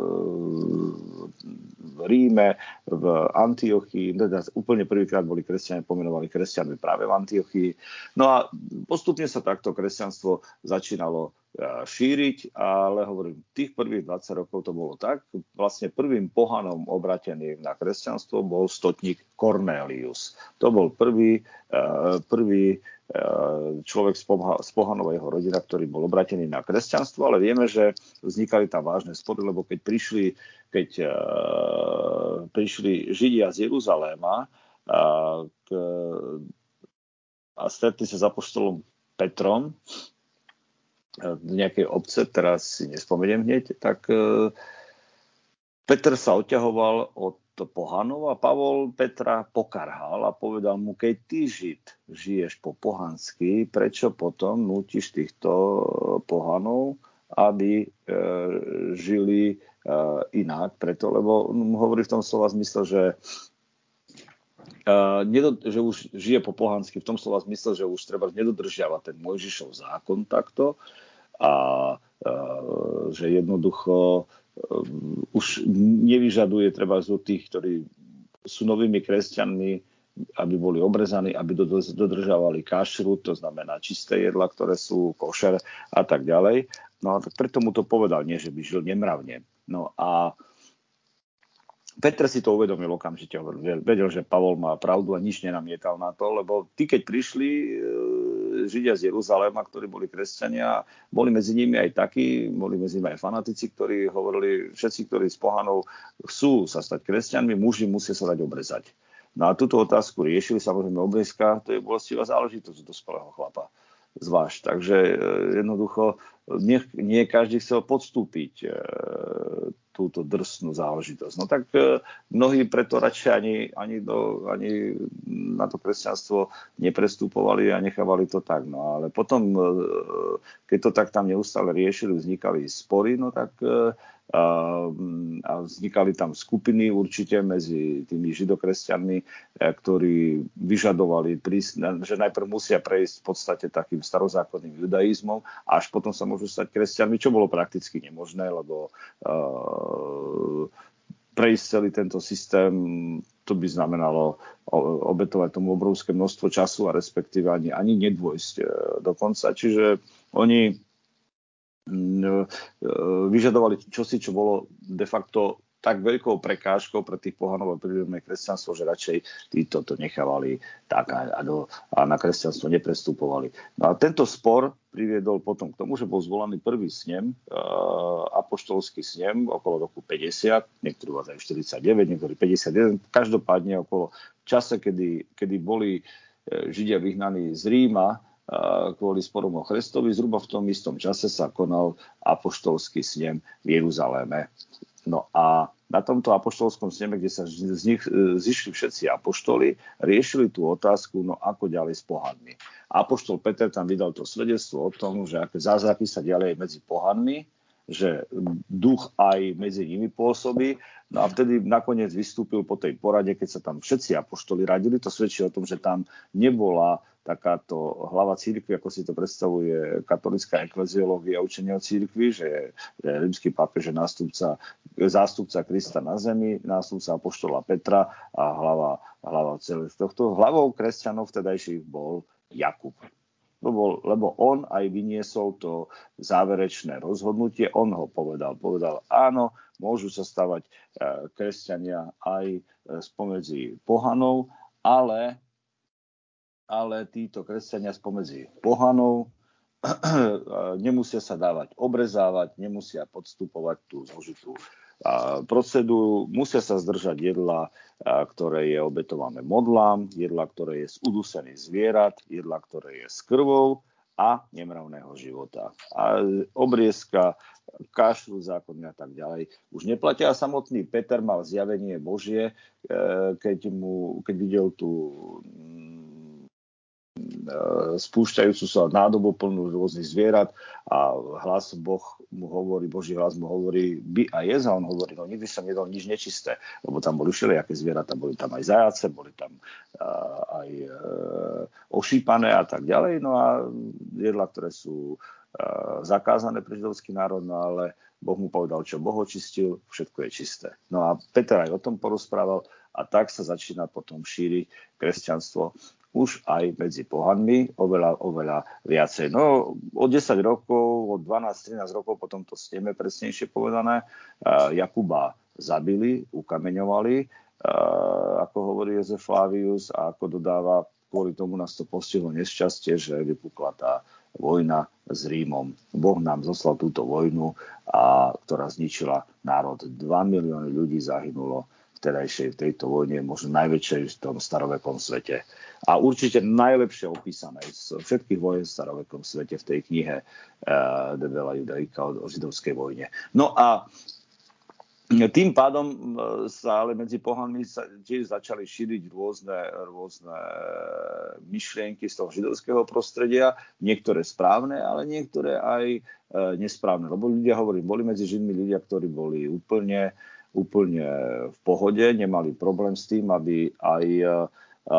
Ríme, v Antiochii. Teda úplne prvýkrát boli kresťania pomenovali kresťanmi práve v Antiochii. No a postupne sa takto kresťanstvo začínalo šíriť, ale hovorím, tých prvých dvadsať rokov to bolo tak. Vlastne prvým pohanom obrateným na kresťanstvo bol stotník Cornelius. To bol prvý, prvý človek z pohanového rodina, ktorý bol obratený na kresťanstvo, ale vieme, že vznikali tam vážne spory, lebo keď prišli, keď uh, prišli Židia z Jeruzaléma uh, k, a stretli sa s apoštolom Petrom uh, v nejakej obce, teraz si nespomeniem hneď, tak uh, Peter sa odťahoval od pohanov a Pavol Petra pokarhal a povedal mu, keď ty Žid žiješ po pohansky, prečo potom nútiš týchto pohanov, aby e, žili e, inak? Preto, lebo hovorí v tom slova zmysle, že, e, nedod- že už žije po pohansky, v tom slova zmysle, že už treba nedodržiava ten Mojžišov zákon takto a e, že jednoducho už nevyžaduje treba od tých, ktorí sú novými kresťanmi, aby boli obrezaní, aby dodržávali kašru, to znamená čisté jedla, ktoré sú košer a tak ďalej. No a preto mu to povedal, nie, že by žil nemravne. No a Petr si to uvedomil okamžite, vedel, že Pavol má pravdu a nič nenamietal na to, lebo tí, keď prišli Židia z Jeruzaléma, ktorí boli kresťania, boli medzi nimi aj takí, boli medzi nimi aj fanatici, ktorí hovorili, všetci, ktorí z pohanov chcú sa stať kresťanmi, muži musia sa dať obrezať. No a túto otázku riešili, samozrejme obrezka, to je bolestivá záležitosť dospelého chlapa. Zvlášť. Takže jednoducho nie, nie každý chcel podstúpiť e, túto drsnú záležitosť. No tak e, mnohí preto radšej ani, ani, do, ani na to kresťanstvo neprestupovali a nechávali to tak. No ale potom, e, keď to tak tam neustále riešili, vznikali spory, no tak e, a vznikali tam skupiny určite medzi tými židokresťanmi, ktorí vyžadovali, že najprv musia prejsť v podstate takým starozákonným judaizmom a až potom sa môžu stať kresťanmi, čo bolo prakticky nemožné, lebo prejsť celý tento systém, to by znamenalo obetovať tomu obrovské množstvo času a respektíve ani, ani nedôjsť dokonca. Čiže oni vyžadovali čosi, čo bolo de facto tak veľkou prekážkou pre tých pohanov a prírodné kresťanstvo, že radšej títo to nechávali tak a, a, do, a na kresťanstvo neprestupovali. No a tento spor priviedol potom k tomu, že bol zvolaný prvý snem, uh, apoštolský snem okolo roku päťdesiat, niektorí uvádzajú štyridsaťdeväť, niektorí päťdesiatjeden, každopádne okolo čase, kedy, kedy boli Židia vyhnaní z Ríma kvôli sporom o Christovi, zhruba v tom istom čase sa konal apoštolský snem v Jeruzaléme. No a na tomto apoštolskom sneme, kde sa z nich zišli všetci apoštoli, riešili tú otázku, no ako ďalej s pohanmi. Apoštol Peter tam vydal to svedectvo o tom, že aké zázraky sa ďalej medzi pohanmi, že duch aj medzi nimi pôsobí. No a vtedy nakoniec vystúpil po tej porade, keď sa tam všetci apoštoli radili. To svedčí o tom, že tam nebola takáto hlava cirkvi, ako si to predstavuje katolická ekleziológia učenia o cirkvi, že je rímsky pápež je nástupca, zástupca Krista na zemi, nástupca apoštola Petra a hlava, hlava celého tohto. Hlavou kresťanov vtedajších bol Jakub. lebo, lebo on aj vyniesol to záverečné rozhodnutie, on ho povedal, povedal áno, môžu sa stavať kresťania aj spomedzi pohanov, ale, ale títo kresťania spomedzi pohanov nemusia sa dávať obrezávať, nemusia podstupovať tú zložitú procedúru, musia sa zdržať jedla, ktoré je obetované modlám, jedla, ktoré je z udusených zvierat, jedla, ktoré je s krvou a nemravného života. A obriezka, kašľu, zákony a tak ďalej už neplatia. A samotný Peter mal zjavenie Božie, keď, mu, keď videl tú spúšťajúcu sa nádobu plnú rôznych zvierat a hlas Boh mu hovorí, Boží hlas mu hovorí, by a jesť, a on hovorí, no nikdy som jedol nič nečisté, lebo tam boli všelijaké zvieratá, boli tam aj zajace, boli tam uh, aj uh, ošípané a tak ďalej, no a jedla, ktoré sú uh, zakázané pre židovský národ, no ale Boh mu povedal, čo Boh očistil, všetko je čisté. No a Peter aj o tom porozprával a tak sa začína potom šíriť kresťanstvo už aj medzi pohanmi, oveľa, oveľa viacej. No, o desať rokov, o dvanásť trinásť rokov, potom to stieme presnejšie povedané, Jakuba zabili, ukameňovali, ako hovorí Jozef Flavius, a ako dodáva, kvôli tomu nás to postihlo nešťastie, že vypukla tá vojna s Rímom. Boh nám zoslal túto vojnu, a, ktorá zničila národ. Dva milióny ľudí zahynulo vtedajšej v tejto vojne, možno najväčšej v tom starovekom svete. A určite najlepšie opísané z všetkých vojen v starovekom svete v tej knihe uh, De Bella Judaica o, o židovskej vojne. No a tým pádom sa ale medzi pohanmi sa tiež začali šíriť rôzne, rôzne myšlienky z toho židovského prostredia, niektoré správne, ale niektoré aj nesprávne. Lebo ľudia, hovorím, boli medzi Židmi ľudia, ktorí boli úplne úplne v pohode, nemali problém s tým, aby aj a,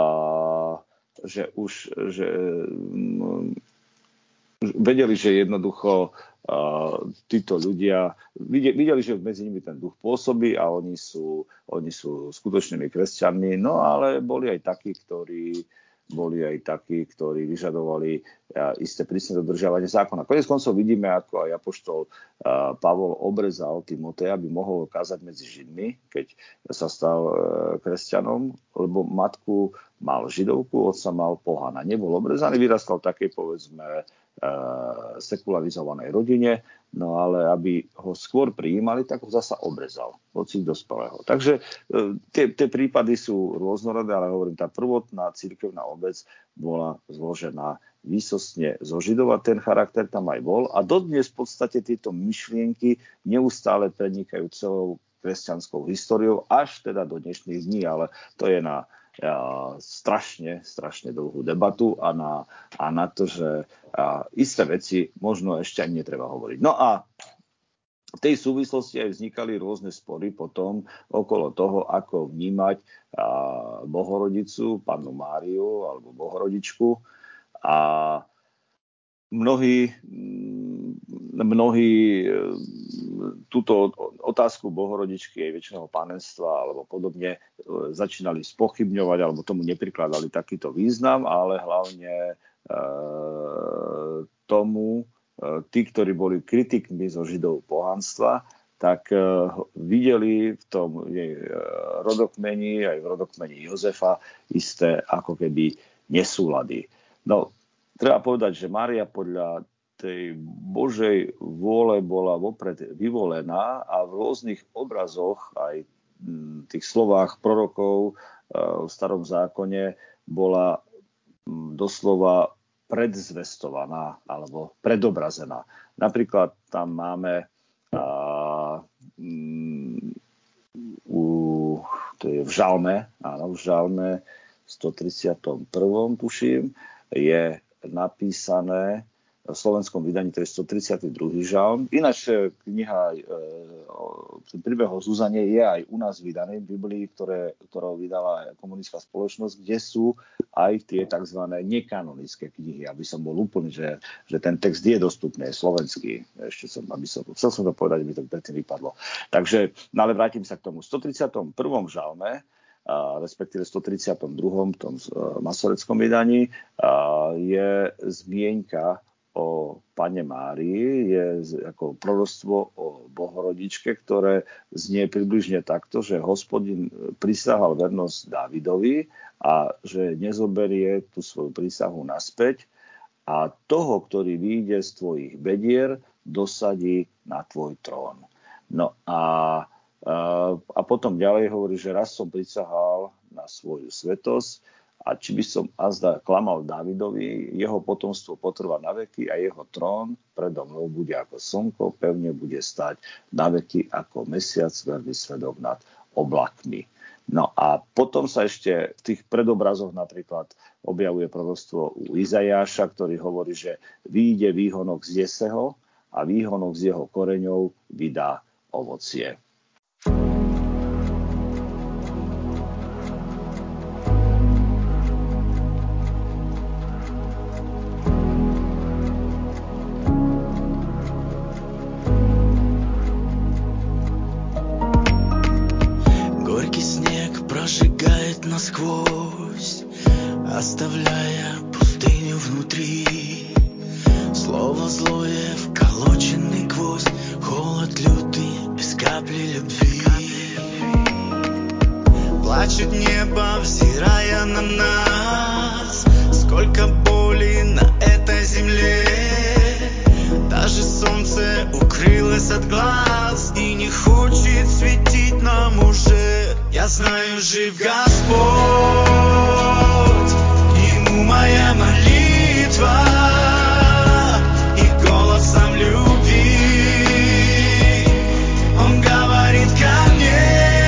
že už že, m, vedeli, že jednoducho a, títo ľudia videli, že medzi nimi ten duch pôsobí a oni sú, oni sú skutočnými kresťanmi, no ale boli aj takí, ktorí boli aj takí, ktorí vyžadovali isté prísne dodržiavanie zákona. Koniec koncov vidíme, ako aj apoštol Pavol obrezal Timoteja, aby mohol kázať medzi Židmi, keď sa stal kresťanom, lebo matku mal Židovku, otca mal pohana. Nebol obrezaný, vyrastal v takej, povedzme, sekularizovanej rodine, no ale aby ho skôr prijímali, tak ho zasa obrezal, hoci dospelého. Takže tie, tie prípady sú rôznorodé, ale hovorím, tá prvotná cirkevná obec bola zložená výsostne zo Židov a ten charakter tam aj bol. A dodnes v podstate tieto myšlienky neustále prenikajú celou kresťanskou históriou až teda do dnešných dní, ale to je na ja, strašne, strašne dlhú debatu a na, a na to, že a, isté veci možno ešte ani netreba hovoriť. No a v tej súvislosti aj vznikali rôzne spory potom okolo toho, ako vnímať a, Bohorodicu, Pannu Máriu alebo Bohorodičku. A mnohí, mnohí túto otázku Bohorodičky aj väčšného panenstva alebo podobne začínali spochybňovať alebo tomu neprikladali takýto význam, ale hlavne e, tomu e, tí, ktorí boli kritikmi zo Židov pohanstva, tak e, videli v tom jej rodokmeni, aj v rodokmeni Jozefa isté ako keby nesúlady. No, treba povedať, že Mária podľa tej Božej vôle bola vopred vyvolená a v rôznych obrazoch, aj v tých slovách prorokov v Starom zákone bola doslova predzvestovaná alebo predobrazená. Napríklad tam máme a, um, u, to je v Žalme, áno, v Žalme stotridsiatom prvom tuším, je napísané v slovenskom vydaní, to je stotridsiaty druhý žalm. Ináč kniha e, príbeh o Zuzane je aj u nás vydané v Biblii, ktoré, ktorou vydala komunistická spoločnosť, kde sú aj tie tzv. Nekanonické knihy. Aby som bol úplný, že, že ten text je dostupný, je slovenský. Ešte som, aby som, chcel som to povedať, aby to predtým vypadlo. Takže, no ale vrátim sa k tomu. V stotridsiatom prvom žalme respektíve stotridsiatom druhom tom masoreckom vydaní, je zmienka o Panne Márii, je ako proroctvo o Bohorodičke, ktoré znie približne takto, že Hospodin prisahal vernosť Dávidovi a že nezoberie tú svoju prísahu naspäť a toho, ktorý vyjde z tvojich bedier, dosadí na tvoj trón. No a A potom ďalej hovorí, že raz som prisahal na svoju svetosť a či by som azda klamal Dávidovi, jeho potomstvo potrvá na veky a jeho trón predo mnou bude ako slnko, pevne bude stať na veky ako mesiac, verný svedok nad oblakmi. No a potom sa ešte v tých predobrazoch napríklad objavuje proroctvo u Izajáša, ktorý hovorí, že vyjde výhonok z Jeseho a výhonok z jeho koreňov vydá ovocie. Насквозь, оставляя пустыню внутри. Слово злое, вколоченный гвоздь, холод лютый, без капли любви. Плачет небо, взирая на нас. Сколько боли на этой земле. Даже солнце укрылось от глаз и не хочет светить нам уже. Я знаю, жив Господь, Ему моя молитва и голосом любви Он говорит ко мне,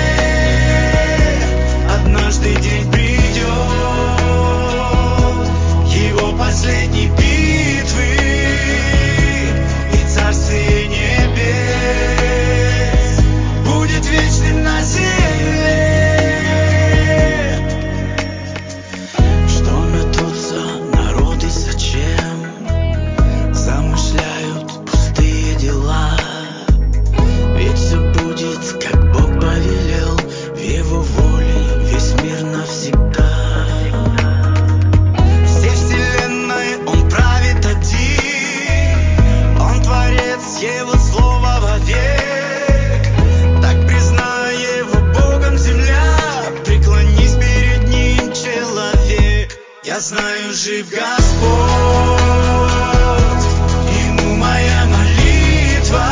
однажды день придет Его последней битвы и царствие небес будет вечным на земле. Я знаю, жив Господь, Ему моя молитва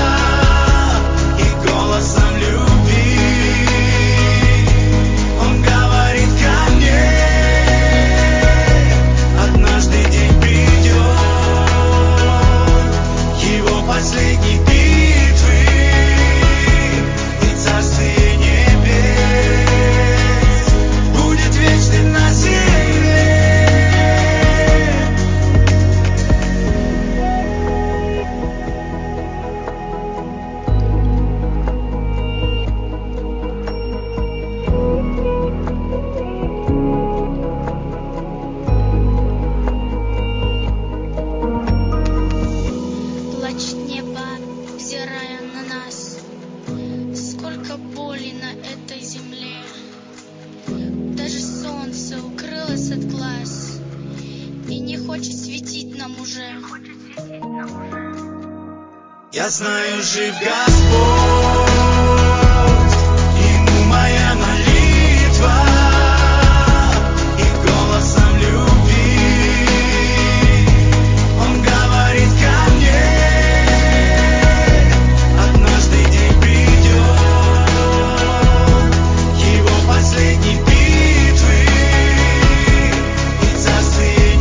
и голосом любви Он говорит ко мне, однажды день придет Его последней битвы и царствие небес будет вечным на земле. Я знаю, жив Господь, Ему моя молитва и голосом любви Он говорит ко мне, однажды день придет Его последней битвы и царствие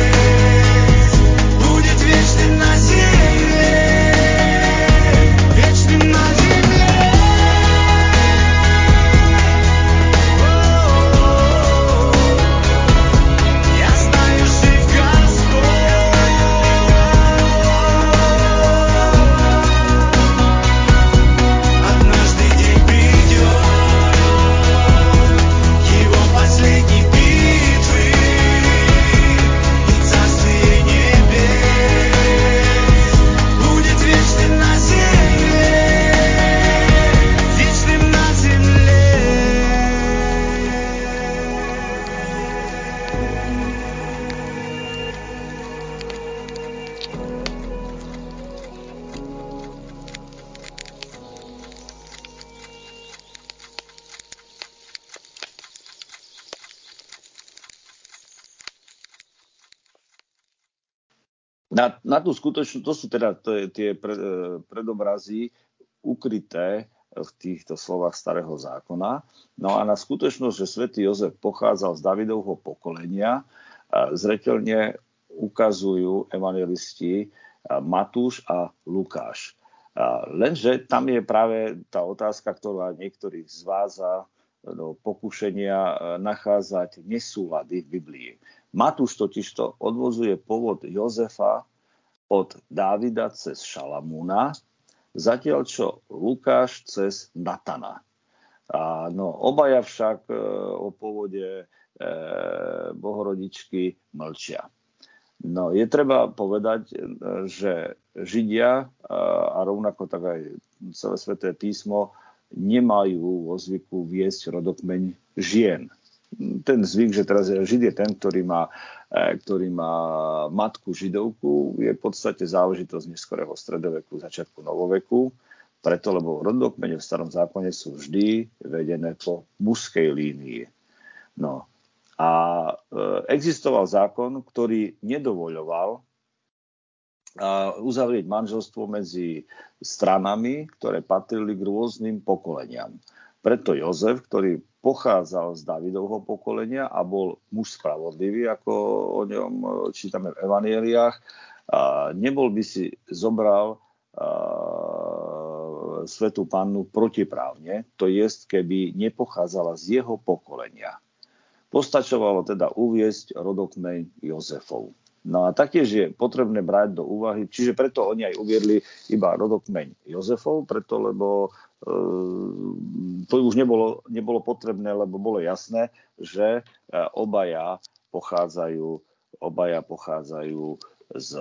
небес будет вечным на земле. Вечным Na, na tú skutočnú, to sú teda tie predobrazy ukryté v týchto slovách Starého zákona. No a na skutočnosť, že svätý Jozef pochádzal z Dávidovho pokolenia, zreteľne ukazujú evanjelisti Matúš a Lukáš. Lenže tam je práve tá otázka, ktorá niektorých zváza do pokušenia nachádzať nesúlady v Biblii. Matúš totižto odvozuje pôvod Jozefa od Dávida cez Šalamúna, zatiaľ čo Lukáš cez Natana. A no, obaja však e, o pôvode e, Bohorodičky mlčia. No, je treba povedať, že Židia a rovnako tak aj celé Sväté písmo nemajú vo zvyku viesť rodokmeň žien. Ten zvyk, že teraz Žid je ten, ktorý má, ktorý má matku židovku, je v podstate záležitosť neskorého stredoveku, začiatku novoveku, preto lebo rodokmene v Starom zákone sú vždy vedené po mužskej línii. No a existoval zákon, ktorý nedovoľoval uzavrieť manželstvo medzi stranami, ktoré patrili k rôznym pokoleniam. Preto Jozef, ktorý pochádzal z Dávidovho pokolenia a bol muž spravodlivý, ako o ňom čítame v evanjeliách, nebol by si zobral svätú pannu protiprávne, to jest, keby nepochádzala z jeho pokolenia. Postačovalo teda uviesť rodokmeň Jozefov. No a taktiež je potrebné brať do úvahy, čiže preto oni aj uviedli iba rodokmeň Jozefov, preto lebo e, to už nebolo, nebolo potrebné, lebo bolo jasné, že obaja pochádzajú, obaja pochádzajú z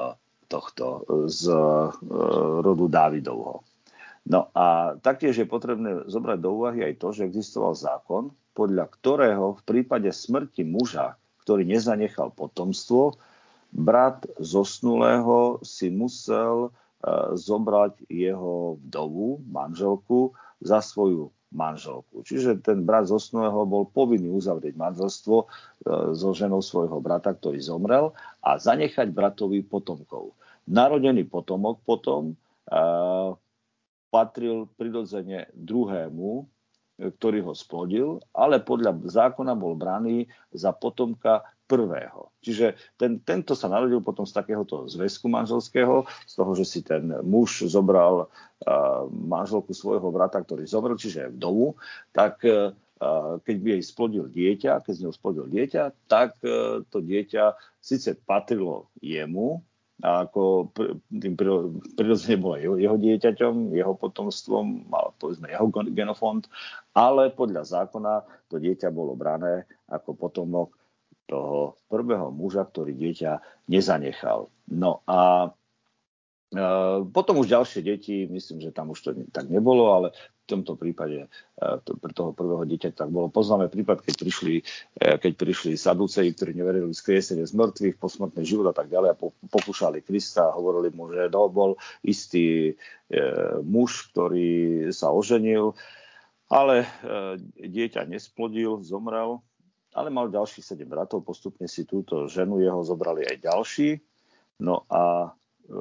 tohto, z e, rodu Dávidovho. No a taktiež je potrebné zobrať do úvahy aj to, že existoval zákon, podľa ktorého v prípade smrti muža, ktorý nezanechal potomstvo, brat zosnulého si musel uh, zobrať jeho vdovu, manželku, za svoju manželku. Čiže ten brat zosnulého bol povinný uzavrieť manželstvo uh, so ženou svojho brata, ktorý zomrel, a zanechať bratovi potomkov. Narodený potomok potom uh, patril prirodzene druhému, ktorý ho splodil, ale podľa zákona bol braný za potomka prvého. Čiže ten, tento sa narodil potom z takéhoto zväzku manželského, z toho, že si ten muž zobral uh, manželku svojho brata, ktorý zomrel, čiže vdovu, tak uh, keď by jej splodil dieťa, keď z neho splodil dieťa, tak uh, to dieťa síce patrilo jemu, a ako tým prirodzene bolo jeho, jeho dieťaťom, jeho potomstvom, mal povedzme jeho genofond, ale podľa zákona to dieťa bolo brané ako potomok toho prvého muža, ktorý dieťa nezanechal. No a e, potom už ďalšie deti, myslím, že tam už to tak nebolo, ale v tomto prípade e, to, pre toho prvého dieťa tak bolo. Poznáme prípad, keď prišli, e, keď prišli Saduceji, ktorí neverili v skriesenie z mŕtvych, posmrtný život a tak ďalej, a po, pokúšali Krista a hovorili mu, že no, bol istý e, muž, ktorý sa oženil, ale e, dieťa nesplodil, zomrel, ale mal ďalších sedem bratov, postupne si túto ženu jeho zobrali aj ďalší, no a e,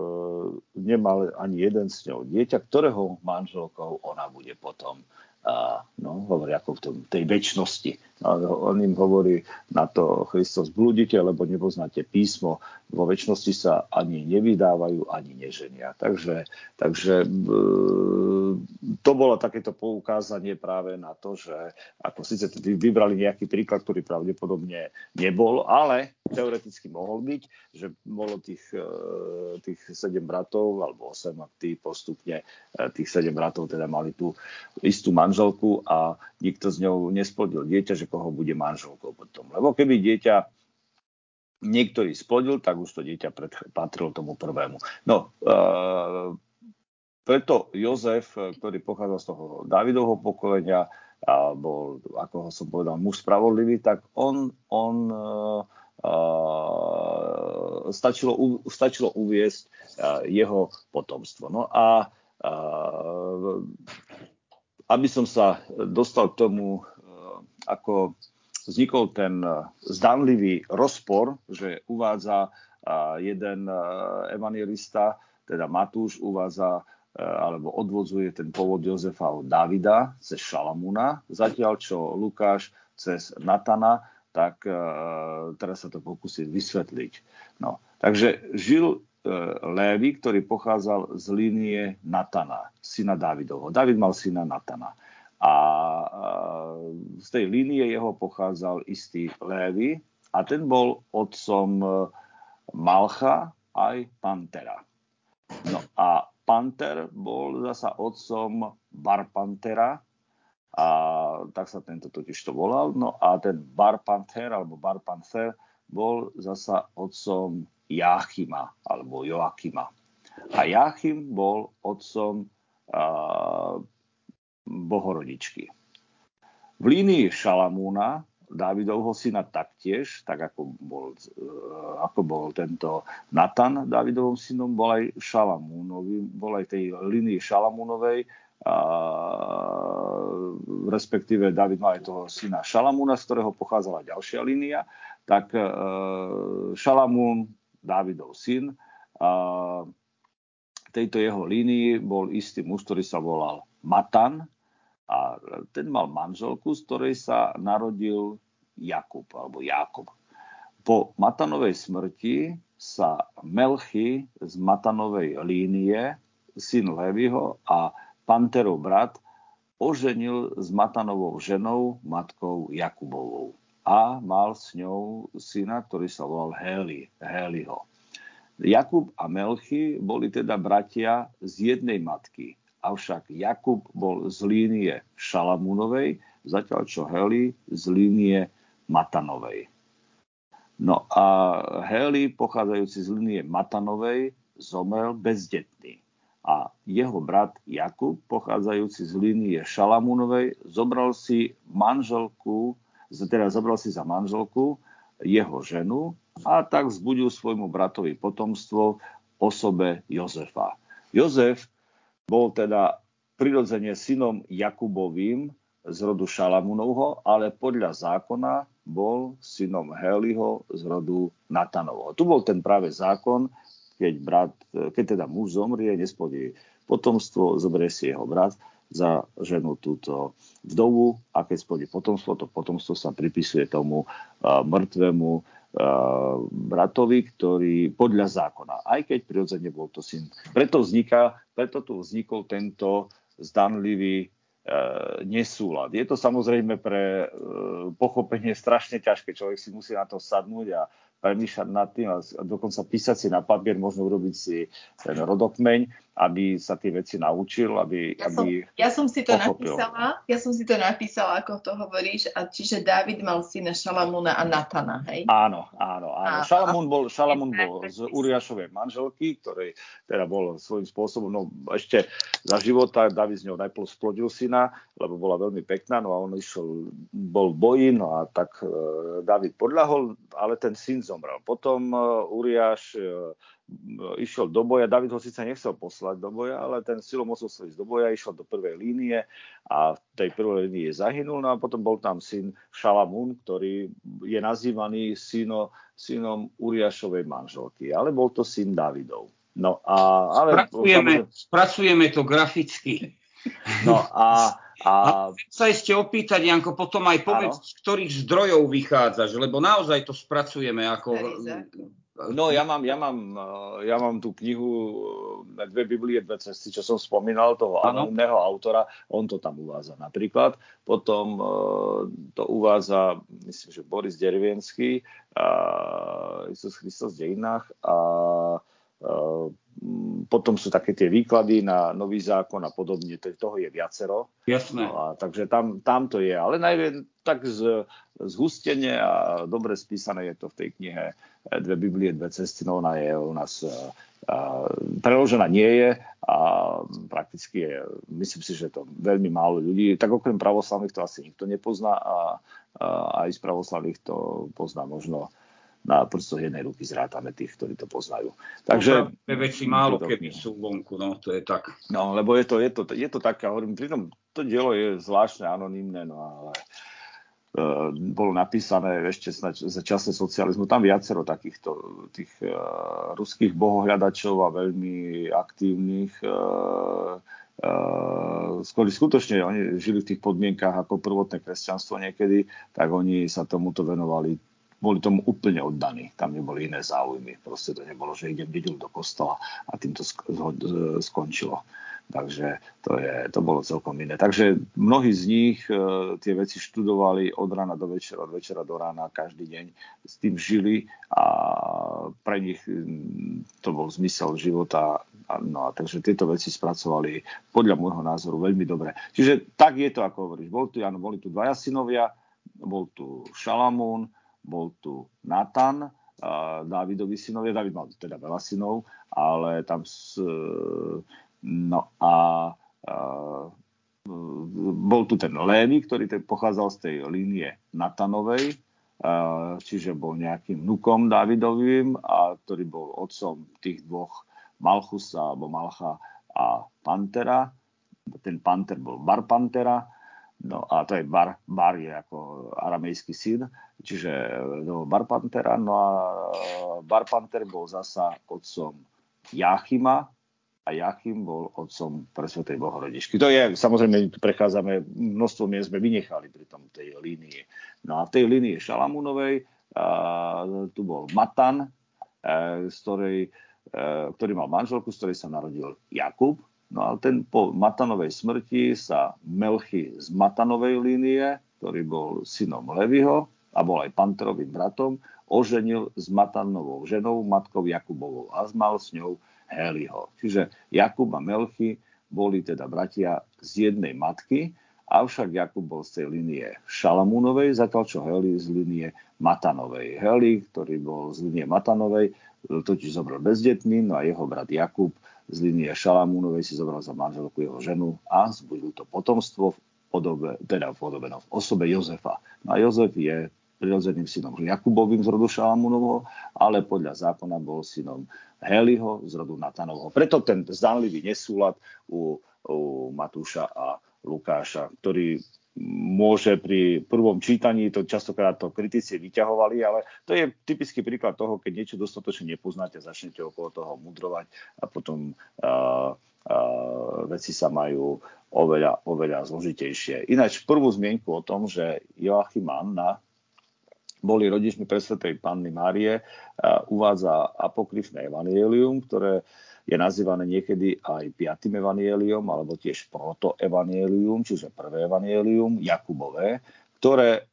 nemal ani jeden z ňou dieťa, ktorého manželkou ona bude potom, a, no, hovorí ako v tom, tej večnosti. A on im hovorí na to: Kristus, blúdite, lebo nepoznáte písmo, vo večnosti sa ani nevydávajú, ani neženia. Takže, takže e, to bolo takéto poukázanie práve na to, že ako síce vybrali nejaký príklad, ktorý pravdepodobne nebol, ale teoreticky mohol byť, že bolo tých, tých sedem bratov, alebo osem, a tí postupne tých sedem bratov teda mali tú istú manželku a nikto z ňou nesplodil dieťa, že koho bude manželkou potom. Lebo keby dieťa niektorý splodil, tak už to dieťa patrilo tomu prvému. No, e, preto Jozef, ktorý pochádzal z toho Dávidovho pokolenia a bol, ako som povedal, muž spravodlivý, tak on, on e, Uh, stačilo, uh, stačilo uviesť uh, jeho potomstvo. No a uh, aby som sa dostal k tomu, uh, ako vznikol ten uh, zdanlivý rozpor, že uvádza uh, A jeden evangelista, teda Matúš, uvádza alebo odvodzuje ten pôvod Jozefa od Davida cez Šalamúna, zatiaľ čo Lukáš cez Natana, tak uh, teraz sa to pokúsiť vysvetliť. No, takže žil uh, Lévi, ktorý pochádzal z línie Natana, syna Dávidovho. Dávid mal syna Natana. A uh, z tej línie jeho pochádzal istý Lévi a ten bol otcom uh, Malcha aj Pantera. No a Panter bol zasa otcom Barpantera, a tak sa tento totiž to volal. No a ten Barpanter alebo Barpanther bol zasa otcom Jáchima alebo Joachima. A Jáchim bol otcom uh, Bohorodičky. V línii Šalamúna, Dávidovho syna taktiež, tak ako bol, ako bol tento Natan Dávidovým synom, bol aj Šalamúnový, bol aj tej línii Šalamúnovej, a, respektíve Dávid mal aj toho syna Šalamúna, z ktorého pochádzala ďalšia línia, tak e, Šalamún, Dávidov syn, a tejto jeho línii bol istý muž, ktorý sa volal Matan, a ten mal manželku, z ktorej sa narodil Jakub alebo Jákob. Po Matanovej smrti sa Melchi z Matanovej línie, syn Léviho a Panterov brat, oženil s Matanovou ženou, matkou Jakubovou. A mal s ňou syna, ktorý sa volal Héli, Héliho. Jakub a Melchi boli teda bratia z jednej matky. Avšak Jakub bol z línie Šalamúnovej, zatiaľ čo Heli z línie Matanovej. No a Heli, pochádzajúci z línie Matanovej, zomrel bezdetný. A jeho brat Jakub, pochádzajúci z línie Šalamúnovej, zobral si manželku, teda zobral si za manželku jeho ženu a tak vzbudil svojmu bratovi potomstvo osobe Jozefa. Jozef bol teda prirodzene synom Jakubovým z rodu Šalamúnovho, ale podľa zákona bol synom Héliho z rodu Natanovho. Tu bol ten práve zákon, keď, brat, keď teda muž zomrie, nesplodí potomstvo, zoberie si jeho brat za ženu túto vdovu a keď splodí potomstvo, to potomstvo sa pripisuje tomu uh, mŕtvemu bratovi, ktorý podľa zákona, aj keď prirodzene bol to syn. Preto vzniká, preto tu vznikol tento zdanlivý e, nesúlad. Je to samozrejme pre e, pochopenie strašne ťažké. Človek si musí na to sadnúť a premýšľať nad tým a dokonca písať si na papier, možno urobiť si ten rodokmeň, aby sa tie veci naučil, aby, ja som, aby ja som si to pochopil. napísala, ja som si to napísala, ako to hovoríš, a čiže Dávid mal syna Šalamúna a Natana, hej? Áno, áno, áno. A, Šalamún bol, Šalamún bol z Uriášovej manželky, ktorej teda bol svojím spôsobom, no ešte za života Dávid z ňou najprv splodil syna, lebo bola veľmi pekná, no a on išiel, bol v boji, no a tak e, Dávid podľahol, ale ten syn zomrel. Potom e, Uriáš e, išiel do boja. Dávid ho síce nechcel poslať do boja, ale ten silou musel sa ísť do boja, išiel do prvej línie a v tej prvej línii zahynul. No a potom bol tam syn Šalamún, ktorý je nazývaný syno, synom Uriášovej manželky, ale bol to syn Dávidov. No a, ale spracujeme, spracujeme to graficky. No a, a... a sa ešte opýtať, Janko, potom aj povedz, z ktorých zdrojov vychádzaš, lebo naozaj to spracujeme ako... No ja mám, ja mám, ja mám tú knihu Dve Biblie, dve cesty, čo som spomínal, toho anonymného autora, on to tam uvádza napríklad. Potom to uvádza, myslím, že Boris Dervienský, Isus Kristus v dejinách a potom sú také tie výklady na Nový zákon a podobne, toho je viacero. Jasné. No a takže tam, tam to je, ale najmä tak z, zhustenie a dobre spísané je to v tej knihe Dve Biblie, dve cesty, no ona je u nás a, preložená nie je a prakticky je, myslím si, že to veľmi málo ľudí, tak okrem pravoslavných to asi nikto nepozná a, a aj z pravoslavných to pozná možno na prstoch jednej ruky zrátame tých, ktorí to poznajú. Takže no, veci málo kedy sú vonku, no to je tak. No, lebo je to, je to, je to také, hovorím, pritom to dielo je zvláštne anonymné, no ale bolo napísané ešte za čase socializmu. Tam viacero takýchto tých uh, ruských bohohľadačov a veľmi aktívnych. Uh, uh, skôr skutočne oni žili v tých podmienkách ako prvotné kresťanstvo niekedy, tak oni sa tomuto venovali. Boli tomu úplne oddaní. Tam neboli iné záujmy. Proste to nebolo, že idem nedeľu do kostola a tým to skončilo. Takže to, je, to bolo celkom iné. Takže mnohí z nich e, tie veci študovali od rána do večera, od večera do rána, každý deň s tým žili a pre nich to bol zmysel života. A, no a takže tieto veci spracovali podľa môjho názoru veľmi dobre. Čiže tak je to, ako hovoríš. Bol tu, áno, boli tu dvaja synovia, bol tu Šalamún, bol tu Natan, Dávidovi synovia. Dávid mal teda veľa synov, ale tam s, no a, a bol tu ten Lévi, ktorý ten pochádzal z tej línie Natanovej, a, čiže bol nejakým vnukom Dávidovým, a ktorý bol otcom tých dvoch Malchusa alebo Malcha a Pantera. Ten Panter bol Bar Pantera. No a to je Bar, Bar je ako aramejský syn, čiže no, Bar Pantera. No a Bar Panter bol zasa otcom Jáchima a Jáchim bol otcom Presvätej Bohorodičky. To je, samozrejme, tu prechádzame, množstvo miest sme vynechali pri tom tej línii. No a v tej línii Šalamúnovej a, tu bol Matan, a, z ktorej, a, ktorý mal manželku, z ktorej sa narodil Jakub. No a ten po Matanovej smrti sa Melchi z Matanovej línie, ktorý bol synom Leviho a bol aj Panterovým bratom, oženil s Matanovou ženou, matkou Jakubovou, a mal s ňou Heliho. Čiže Jakub a Melchi boli teda bratia z jednej matky, avšak Jakub bol z tej línie Šalamúnovej, zatiaľ čo Heli z línie Matanovej. Heli, ktorý bol z línie Matanovej, totiž zobral bezdetný, no a jeho brat Jakub z línie Šalamúnovej si zobral za manželku jeho ženu a zbudil to potomstvo v podobe, teda v podobe, no, v osobe Jozefa. No a Jozef je prirodzeným synom Jakubovým z rodu Šalamúnovho, ale podľa zákona bol synom Heliho z rodu Natanovho. Preto ten zdánlivý nesúlad u, u Matúša a Lukáša, ktorý môže pri prvom čítaní, to častokrát to kritici vyťahovali, ale to je typický príklad toho, keď niečo dostatočne nepoznáte, začnete okolo toho mudrovať a potom uh, uh, veci sa majú oveľa, oveľa zložitejšie. Ináč prvú zmienku o tom, že Joachim a Anna boli rodičmi presvätej Panny Márie, uh, uvádza apokryfné evanjelium, ktoré je nazývané niekedy aj piatym evanjeliom, alebo tiež protoevanjelium, čiže prvé evanjelium, Jakubové, ktoré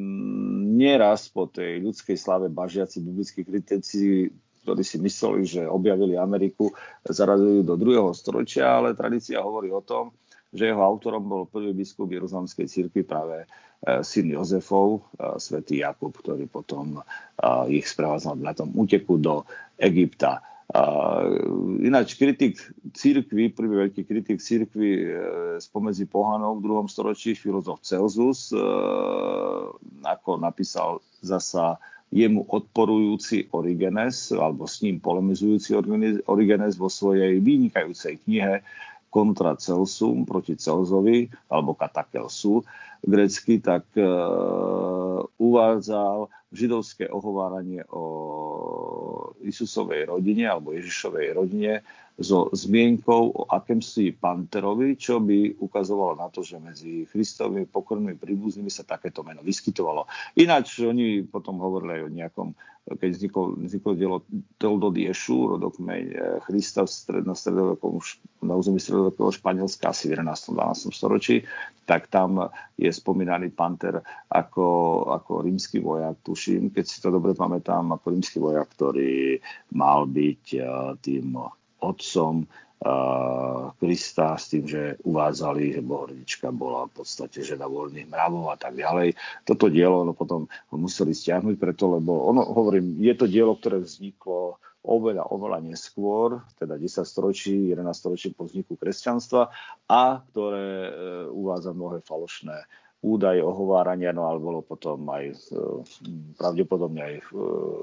m, nieraz po tej ľudskej slave bažiaci biblickí kritici, ktorí si mysleli, že objavili Ameriku, zaradujú do druhého storočia, ale tradícia hovorí o tom, že jeho autorom bol prvý biskup Jeruzalemskej cirkvi, práve e, syn Jozefov, e, svätý Jakub, ktorý potom e, ich sprevádzal na tom úteku do Egypta. Uh, ináč kritik cirkvi, prvý veľký kritik cirkvi e, spomedzi pohanov v druhom storočí, filozof Celsus, e, ako napísal zasa jemu odporujúci Origenes, alebo s ním polemizujúci Origenes vo svojej vynikajúcej knihe Contra Celsum, proti Celsovi, alebo Katakelsu grecky, tak e, uvádzal židovské ohováranie o Isusovej rodine alebo Ježišovej rodine so zmienkou o akémsi Panterovi, čo by ukazovalo na to, že medzi Kristovými pokornými príbuznými sa takéto meno vyskytovalo. Ináč oni potom hovorili aj o nejakom, keď vzniklo, vzniklo dielo Teldot Ješu, rodokmeň Krista v stred, na, na území stredovekého Španielska asi v jedenástom dvanástom storočí, tak tam je spomínaný Panter ako, ako rímsky vojak, tuším, keď si to dobre pamätám, ako rímsky vojak, ktorý mal byť tým otcom Krista, s tým, že uvádzali, že Bohorodička bola v podstate žena voľných mravov a tak ďalej. Toto dielo no, potom ho museli stiahnuť preto, lebo ono, hovorím, je to dielo, ktoré vzniklo oveľa, oveľa neskôr, teda desať storočí, jedenásť storočí po vzniku kresťanstva, a ktoré e, uvádza mnohé falošné údaje, ohovárania, no ale bolo potom aj pravdepodobne aj v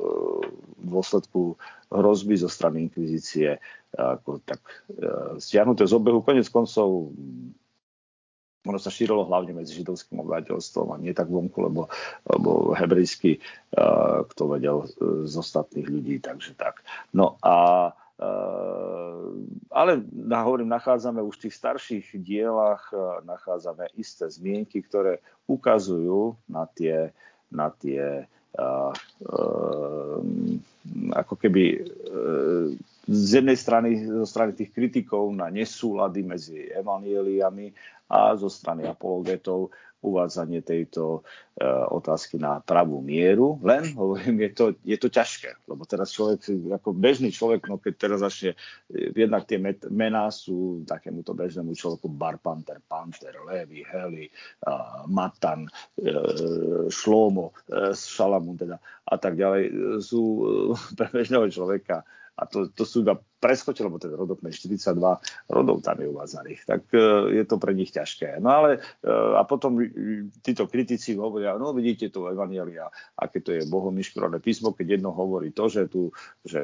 dôsledku hrozby zo strany inkvizície ako tak stiahnuté z obehu. Koniec koncov ono sa šírilo hlavne medzi židovským obyvateľstvom a nie tak vonku, lebo, lebo hebrejsky uh, kto vedel uh, z ostatných ľudí, takže tak. No a uh, ale hovorím, nachádzame už v tých starších dielach uh, nachádzame isté zmienky, ktoré ukazujú na tie, na tie uh, uh, ako keby uh, z jednej strany, zo strany tých kritikov na nesúlady medzi evanjeliami a zo strany apologetov uvádzanie tejto e, otázky na pravú mieru. Len, hovorím, je to, je to ťažké, lebo teraz človek, ako bežný človek, no keď teraz začne, jednak tie met, mená sú takémuto bežnému človeku Bar Panter, Panter, Levi, Heli, uh, Matan, uh, Šlomo, uh, Šalamún teda a tak ďalej, sú uh, pre bežného človeka. A to, to sú iba preskočili, lebo ten rodok má štyridsaťdva rodov tam je uvádzaných. Tak uh, je to pre nich ťažké. No ale uh, a potom títo kritici hovoria, no vidíte to evanjelia, aké to je Bohom inšpirované písmo, keď jedno hovorí to, že tu, že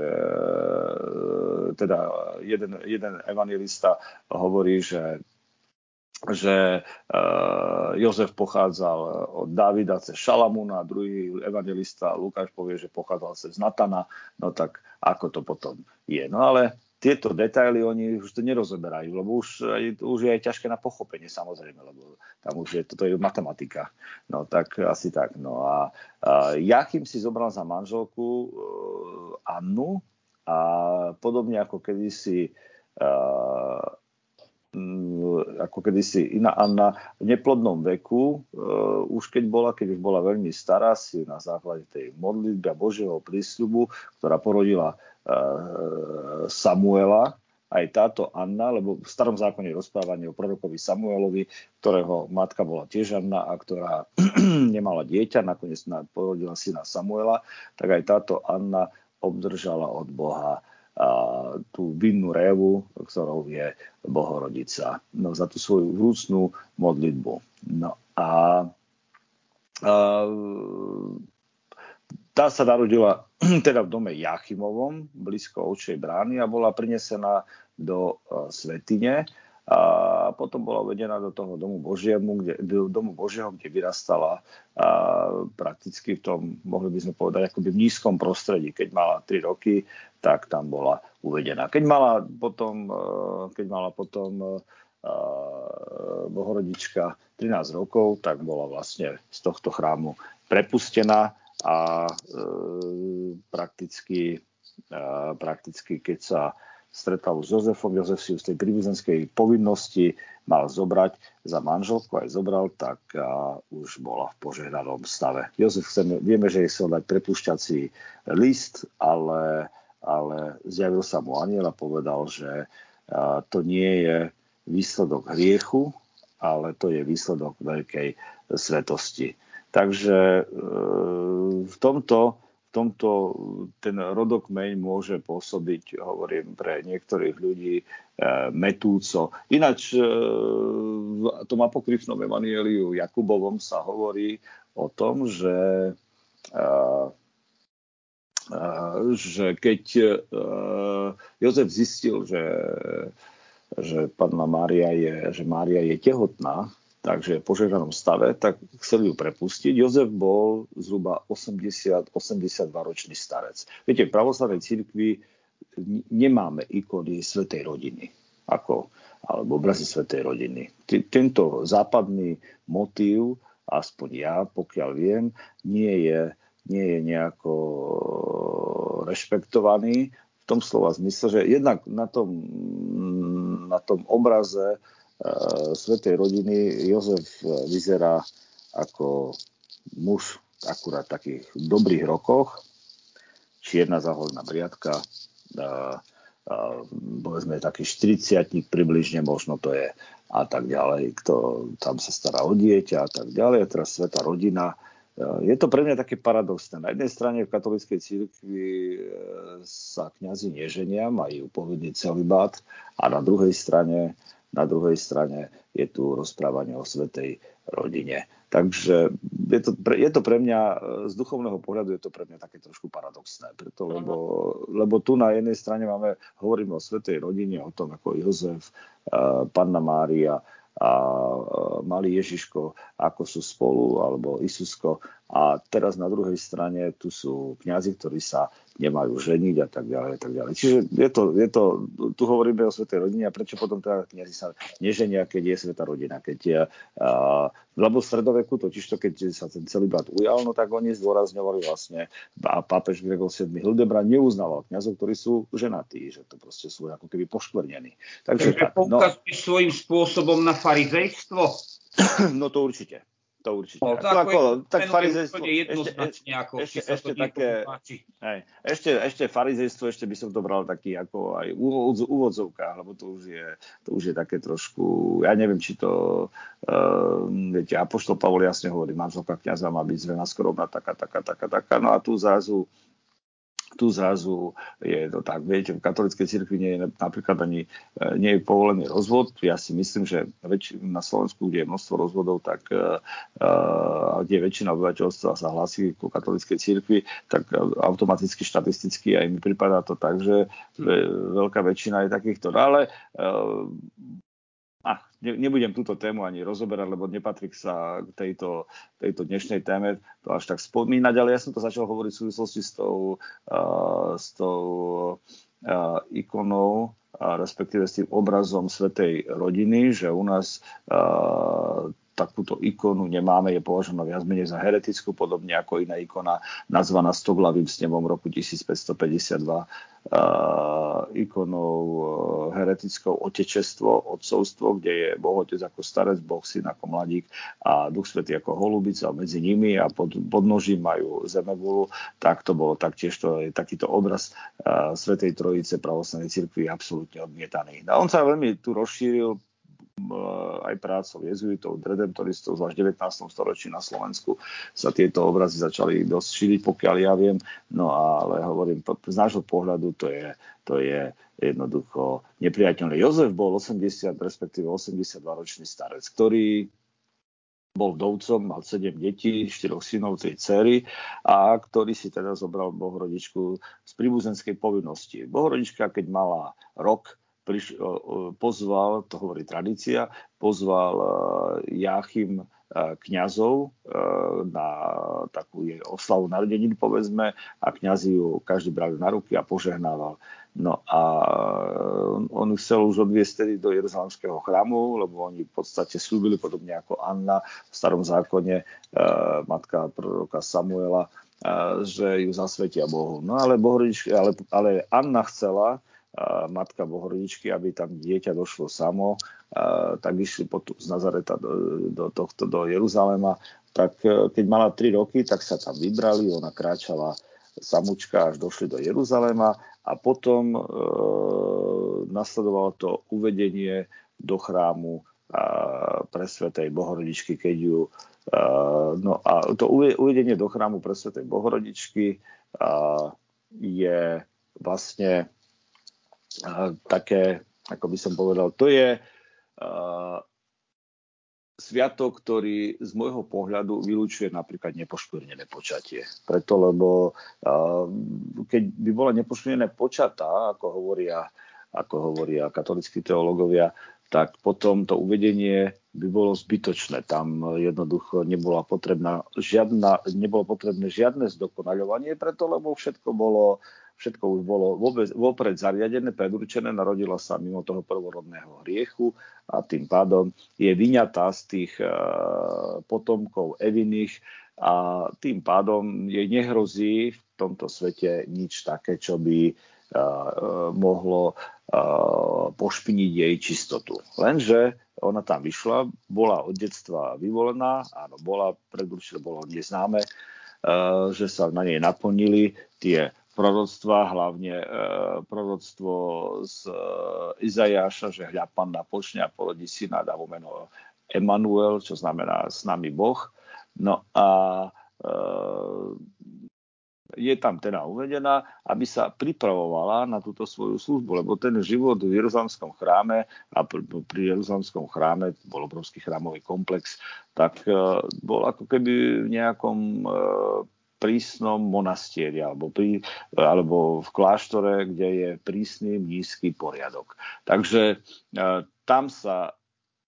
uh, teda jeden, jeden evanjelista hovorí, že že uh, Jozef pochádzal od Dávida cez Šalamúna, druhý evanjelista Lukáš povie, že pochádzal cez Natana, no tak ako to potom je. No ale tieto detaily oni už to nerozoberajú, lebo už, už je aj ťažké na pochopenie, samozrejme, lebo tam už je, toto je matematika. No tak asi tak. No a uh, Jachim si zobral za manželku uh, Annu a podobne ako kedysi uh, ako kedysi iná Anna v neplodnom veku, uh, už keď bola, keď už bola veľmi stará, si na základe tej modlitby a Božieho prísľubu, ktorá porodila uh, Samuela, aj táto Anna, lebo v starom zákone je rozprávanie o prorokovi Samuelovi, ktorého matka bola tiež Anna a ktorá nemala dieťa, nakoniec porodila syna Samuela, tak aj táto Anna obdržala od Boha a tú vinnú révu, ktorou je Bohorodica, no, za tú svoju vrúcnú modlitbu. No a, a tá sa narodila teda v dome Jachimovom, blízko ovčej brány a bola prinesená do svätyne a potom bola uvedená do toho domu Božiemu, kde, do domu Božieho, kde vyrastala a prakticky v tom, mohli by sme povedať, akoby v nízkom prostredí. Keď mala tri roky, tak tam bola uvedená. Keď mala potom, keď mala potom Bohorodička trinásť rokov, tak bola vlastne z tohto chrámu prepustená a e, prakticky, e, prakticky, keď sa stretal s Jozefom, Jozef si ju z tej príbuzenskej povinnosti mal zobrať za manželku, aj zobral, tak a už bola v požehnanom stave. Jozef, chceme, vieme, že jej chcel dať prepúšťací list, ale, ale zjavil sa mu anjel a povedal, že a, to nie je výsledok hriechu, ale to je výsledok veľkej svetosti. Takže e, v tomto V tomto ten rodokmeň môže pôsobiť, hovorím, pre niektorých ľudí e, metúco. Ináč e, v tom apokryfnom evanjeliu Jakubovom sa hovorí o tom, že, e, e, že keď e, Jozef zistil, že, že panna Mária je, že Mária je tehotná, takže v požehnanom stave, tak chceli ju prepustiť. Jozef bol zhruba osemdesiat osemdesiatdva ročný starec. Viete, v pravoslavnej cirkvi nemáme ikony svätej rodiny, ako, alebo obrazy svätej rodiny. Tento západný motív, aspoň ja, pokiaľ viem, nie je, nie je nejako rešpektovaný v tom slova zmysle, že jednak na tom, na tom obraze svätej rodiny Jozef vyzerá ako muž akurát v takých dobrých rokoch, čierna zaholná briadka, a, a, povedzme taký štyridsiatnik približne, možno to je a tak ďalej, kto tam sa stará o dieťa a tak ďalej, a teraz svätá rodina. Je to pre mňa také paradoxné. Na jednej strane v katolíckej cirkvi sa kňazi neženia, majú povinný celibát, a na druhej strane Na druhej strane je tu rozprávanie o svätej rodine. Takže je to, pre, je to pre mňa, z duchovného pohľadu je to pre mňa také trošku paradoxné. Preto, lebo, lebo tu na jednej strane máme, hovoríme o svätej rodine, o tom, ako Jozef, panna Mária a malý Ježiško, ako sú spolu, alebo Isusko. A teraz na druhej strane tu sú kňazi, ktorí sa nemajú ženiť a tak ďalej, a tak ďalej. Čiže je to, je to, tu hovoríme o svätej rodine a prečo potom teda kňazi sa neženia, keď je svätá rodina. Keď je, a, lebo v stredoveku totižto, keď sa ten celibát ujal, no tak oni zdôrazňovali vlastne a pápež Gregor siedmy Hildebrand neuznával kňazov, ktorí sú ženatí, že to proste sú ako keby poškvrnení. Takže, Takže tak, no, poukazuješ svojím spôsobom na farizejstvo? No to určite. To určite. No, to ako ako, je, tak farizejstvo, jednoznačne, ako ešte, sa ešte, to také, hej, ešte, ešte farizejstvo, ešte by som to bral taký ako aj úvodzovkách, lebo to už je, to už je také trošku, ja neviem, či to, uh, viete, apoštol Pavol jasne hovorí, manželka kňaza má byť zrená, skromná, taká, taká, taká, taká, no a tu zrazu tu zrazu je to tak, viete, v katolíckej cirkvi nie je napríklad ani nie je povolený rozvod. Ja si myslím, že väč- na Slovensku, kde je množstvo rozvodov, tak uh, kde väčšina obyvateľstva sa hlási ku katolíckej cirkvi, tak automaticky, štatisticky aj mi pripadá to tak, že veľká väčšina je takýchto. Ale uh, Ach, ne, nebudem túto tému ani rozoberať, lebo nepatrí sa k tejto, tejto dnešnej téme to až tak spomínať, ale ja som to začal hovoriť v súvislosti s tou, uh, s tou uh, ikonou, uh, respektíve s tým obrazom svätej rodiny, že u nás uh, takúto ikonu nemáme, je považovaná viac menej za heretickú, podobne ako iná ikona nazvaná Stoglavým snemom roku tisícpäťstopäťdesiatdva uh, ikonou uh, heretickou Otečestvo, Otcovstvo, kde je Boh Otec ako starec, Boh Syn ako mladík a Duch Svätý ako holubica medzi nimi a pod, pod nožím majú zemegulu. Tak to bolo taktiež, to je takýto obraz uh, Svätej Trojice pravoslavnej cirkvi absolútne odmietaný. A on sa veľmi tu rozšíril aj prácou jezuitov, redemptoristov, zvlášť v devätnástom storočí na Slovensku sa tieto obrazy začali dosť šíriť, pokiaľ ja viem. No ale hovorím, z nášho pohľadu to je, to je jednoducho nepriateľné. Jozef bol osemdesiat, respektíve osemdesiatdvaročný starec, ktorý bol vdovcom, mal sedem detí, štyroch synov, tri dcery a ktorý si teda zobral Bohorodičku z príbuzenskej povinnosti. Bohorodička, keď mala rok, Priš, pozval, to hovorí tradícia, pozval Jáchym kňazov na takú jej oslavu narodenín, povedzme, a kňazi ju každý brali na ruky a požehnával. No a on chcel už odviesť tedy do Jeruzalemského chrámu, lebo oni v podstate slúbili, podobne ako Anna v starom zákone, matka proroka Samuela, že ju zasvetia Bohu. No ale, ale, ale Anna chcela, matka Bohorodičky, aby tam dieťa došlo samo, tak išli potom z Nazareta do, do, tohto, do Jeruzalema. Tak keď mala tri roky, tak sa tam vybrali, ona kráčala samučka až došli do Jeruzalema a potom e, nasledovalo to uvedenie do chrámu a, pre svätej Bohorodičky, keď ju e, no a to uvedenie do chrámu pre svätej Bohorodičky a, je vlastne Uh, také, ako by som povedal, to je uh, sviatok, ktorý z môjho pohľadu vylučuje napríklad nepoškvrnené počatie. Preto, lebo uh, keď by bola nepoškvrnené počatá, ako hovoria, ako hovoria katolícki teológovia, tak potom to uvedenie by bolo zbytočné. Tam jednoducho nebola potrebná žiadna, nebolo potrebné žiadne zdokonaľovanie, preto, lebo všetko bolo Všetko už bolo vôbec, vopred zariadené, predurčené, narodila sa mimo toho prvorodného hriechu a tým pádom je vyňatá z tých uh, potomkov Eviných a tým pádom jej nehrozí v tomto svete nič také, čo by uh, mohlo uh, pošpiniť jej čistotu. Lenže ona tam vyšla, bola od detstva vyvolená, áno, bola predurčené, bolo neznáme, uh, že sa na nej naplnili tie proroctva, hlavne e, proroctvo z e, Izajáša, že hľa Panna počne a porodí syna, dá mu meno Emanuel, čo znamená s nami Boh. No a e, je tam teda uvedená, aby sa pripravovala na túto svoju službu, lebo ten život v Jeruzalemskom chráme a pri, pri Jeruzalemskom chráme, bol obrovský chrámový komplex, tak e, bol ako keby v nejakom e, prísnom monastieri alebo, pri, alebo v kláštore, kde je prísny nízky poriadok. Takže e, tam sa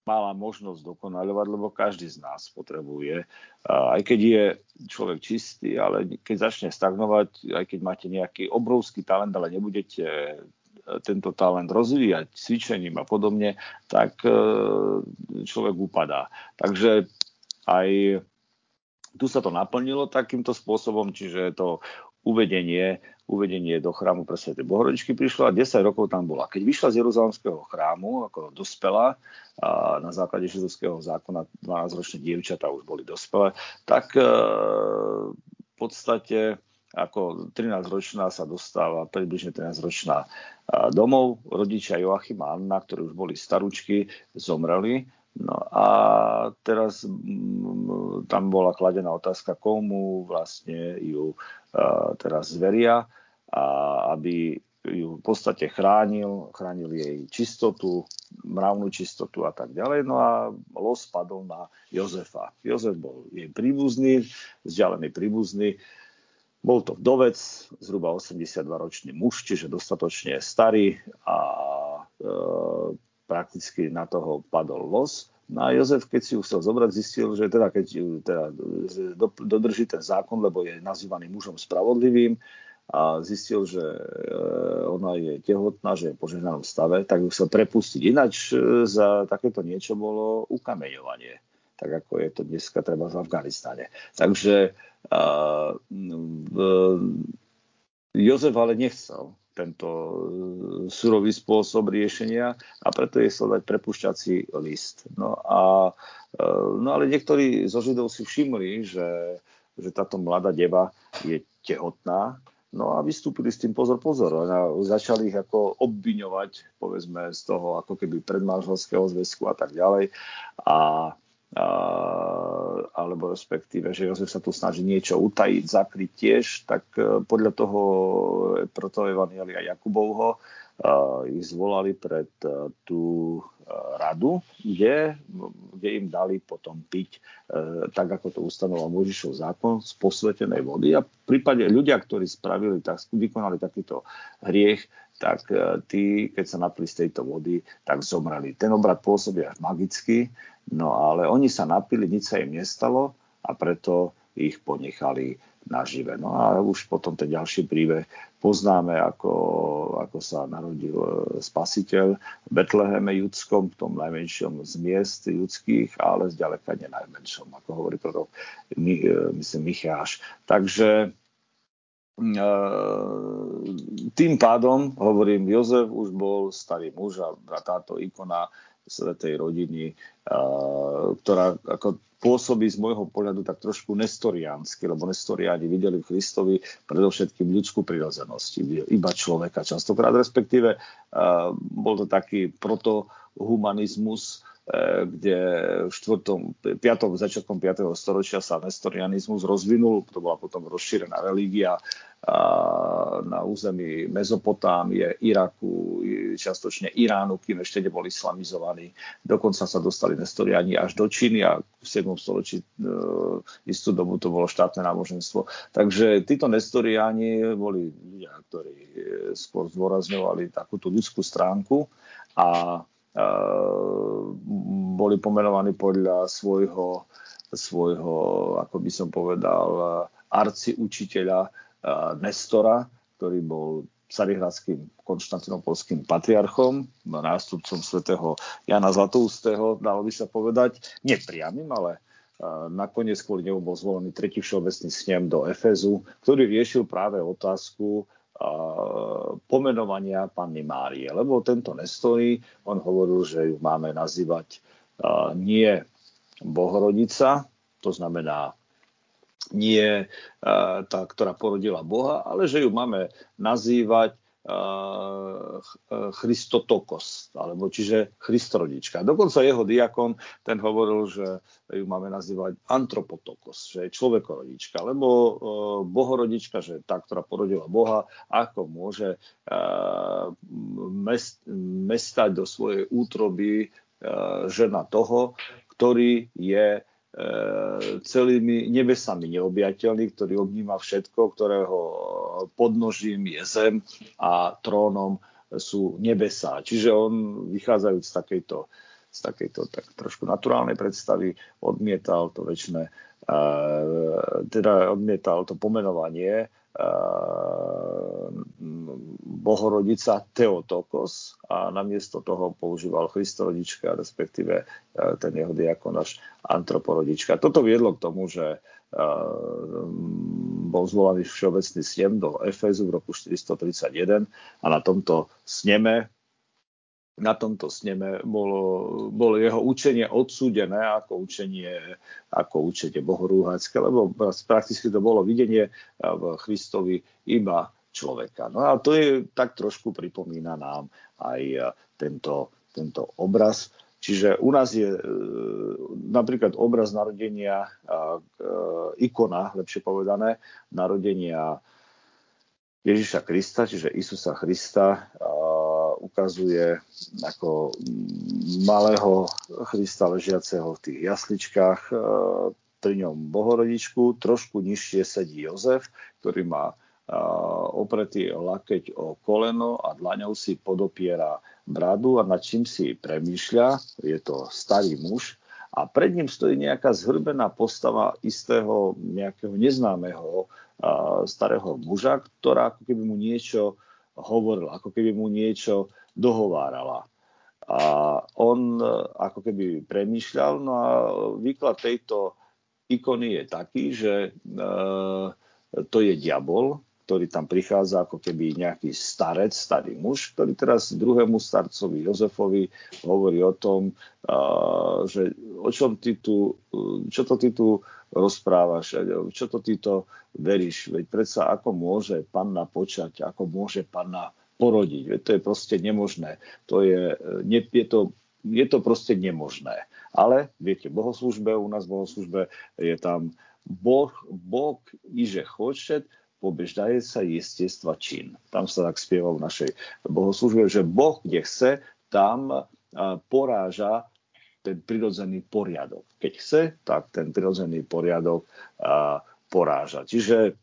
mala možnosť dokonaľovať, lebo každý z nás potrebuje. Aj keď je človek čistý, ale keď začne stagnovať, aj keď máte nejaký obrovský talent, ale nebudete tento talent rozvíjať cvičením a podobne, tak človek upadá. Takže aj tu sa to naplnilo takýmto spôsobom, čiže to uvedenie, uvedenie do chrámu pre Svätej Bohorodičky prišlo a desať rokov tam bola. Keď vyšla z Jeruzalemského chrámu, ako dospela, a na základe židovského zákona dvanásťročné dievčatá už boli dospelé, tak e, v podstate ako trinásťročná sa dostáva, približne trinásťročná domov. Rodičia Joachim a Anna, ktorí už boli staručky, zomreli. No a teraz m, tam bola kladená otázka, komu vlastne ju uh, teraz zveria, a aby ju v podstate chránil, chránil jej čistotu, mravnú čistotu a tak ďalej. No a los padol na Jozefa. Jozef bol jej príbuzný, vzdialený príbuzný. Bol to vdovec, zhruba osemdesiatdvaročný muž, čiže dostatočne starý a e, prakticky na toho padol los. No a Jozef, keď si ju chcel zobrať, zistil, že teda keď ju teda dodrží ten zákon, lebo je nazývaný mužom spravodlivým, a zistil, že ona je tehotná, že je v požehnanom stave, tak ju chcel prepustiť. Ináč za takéto niečo bolo ukameňovanie, tak ako je to dneska treba v Afganistane. Takže uh, Jozef ale nechcel tento surový spôsob riešenia a preto je chcel dať prepušťací list. No, a, no ale niektorí zo Židov si všimli, že, že táto mladá deva je tehotná, no a vystúpili s tým pozor, pozor. A začali ich ako obviňovať, povedzme, z toho ako keby predmanželského zväzku a tak ďalej. A Uh, alebo respektíve, že Jozef sa tu snaží niečo utajiť, zakryť tiež, tak uh, podľa toho protoevanjelia Jakubovho uh, ich zvolali pred uh, tú uh, radu, kde, kde im dali potom piť, uh, tak ako to ustanoval Mojžišov zákon, z posvetenej vody. A v prípade ľudia, ktorí spravili, tak, vykonali takýto hriech, tak tí, keď sa napili z tejto vody, tak zomreli. Ten obrad pôsobí až magicky, no ale oni sa napili, nič sa im nestalo a preto ich ponechali nažive. No a už potom ten ďalší príbeh poznáme, ako, ako sa narodil Spasiteľ v Betleheme judskom, v tom najmenšom z miest judských, ale zďaleka nie najmenšom, ako hovorí prorok, my, myslím, Micháš. Takže tým pádom, hovorím, Jozef už bol starý muž a táto ikona svätej rodiny, ktorá ako pôsobí z môjho pohľadu tak trošku nestoriánsky, lebo nestoriáni videli v Kristovi predovšetkým ľudskú prirodzenosť, iba človeka častokrát, respektíve bol to taký protohumanizmus, kde v štvrtom, piatom, začiatkom piateho storočia sa nestorianizmus rozvinul, to bola potom rozšírená religia na území Mezopotámie, Iraku, čiastočne Iránu, kým ešte neboli islamizovaní. Dokonca sa dostali nestoriani až do Číny a v siedmom storočí istú dobu to bolo štátne náboženstvo. Takže títo nestoriani boli ľudia, ktorí skôr zdôrazňovali takúto ľudskú stránku a boli pomenovaní podľa svojho, svojho, ako by som povedal, arciučiteľa Nestora, ktorý bol carihradským konštantinopolským patriarchom, nástupcom svätého Jana Zlatoustého, dalo by sa povedať, nepriamym, ale nakoniec kvôli nemu bol zvolený tretí všeobecný snem do Efezu, ktorý riešil práve otázku pomenovania Panny Márie. Lebo tento Nestor, on hovoril, že ju máme nazývať nie Bohorodica, to znamená nie tá, ktorá porodila Boha, ale že ju máme nazývať Christotokos, alebo čiže Christorodička. Dokonca jeho diakon, ten hovoril, že ju máme nazývať Antropotokos, že je človekorodička, lebo Bohorodička, že tá, ktorá porodila Boha, ako môže mestať do svojej útroby žena toho, ktorý je celými nebesami neobjateľný, ktorý obníma všetko, ktorého podnožím je zem a trónom sú nebesá. Čiže on, vychádzajúc z takejto, z takejto tak trošku naturálnej predstavy, odmietal to večné, teda odmietal to pomenovanie Bohorodica Theotokos a namiesto toho používal Christorodička, respektíve ten jeho diakon až Antroporodička. Toto viedlo k tomu, že bol zvolaný všeobecný snem do Efezu v roku štyristotridsaťjeden a na tomto sneme na tomto sneme bolo, bolo jeho učenie odsúdené ako učenie, ako učenie bohorúhačské, lebo prakticky to bolo videnie v Kristovi iba človeka. No a to je tak trošku pripomína nám aj tento, tento obraz. Čiže u nás je napríklad obraz narodenia, ikona, lepšie povedané, narodenia Ježiša Krista, čiže Isusa Krista, ukazuje ako malého Krista ležiaceho v tých jasličkách, pri ňom Bohorodičku, trošku nižšie sedí Jozef, ktorý má opretý lakeť o koleno a dlaňou si podopiera bradu a nad čím si premýšľa, je to starý muž a pred ním stojí nejaká zhrbená postava istého nejakého neznámeho starého muža, ktorá ako keby mu niečo hovorila, ako keby mu niečo dohovárala. A on ako keby premýšľal, no a výklad tejto ikony je taký, že e, to je diabol, ktorý tam prichádza ako keby nejaký starec, starý muž, ktorý teraz druhému starcovi Jozefovi hovorí o tom, uh, že o čom ty tu, čo to ty tu rozprávaš, čo to ty to veríš, veď predsa ako môže panna počať, ako môže panna porodiť, veď to je proste nemožné, to je, ne, je to je to proste nemožné. Ale, viete, v bohoslúžbe, u nás v bohoslúžbe je tam Boh, Boh iže хочет, побеждается естество чин. Tam sa tak spieva v našej bohoslúžbe, že Boh, kde chce, tam poráža ten prirodzený poriadok. Keď chce, tak ten prirodzený poriadok poráža. Čiže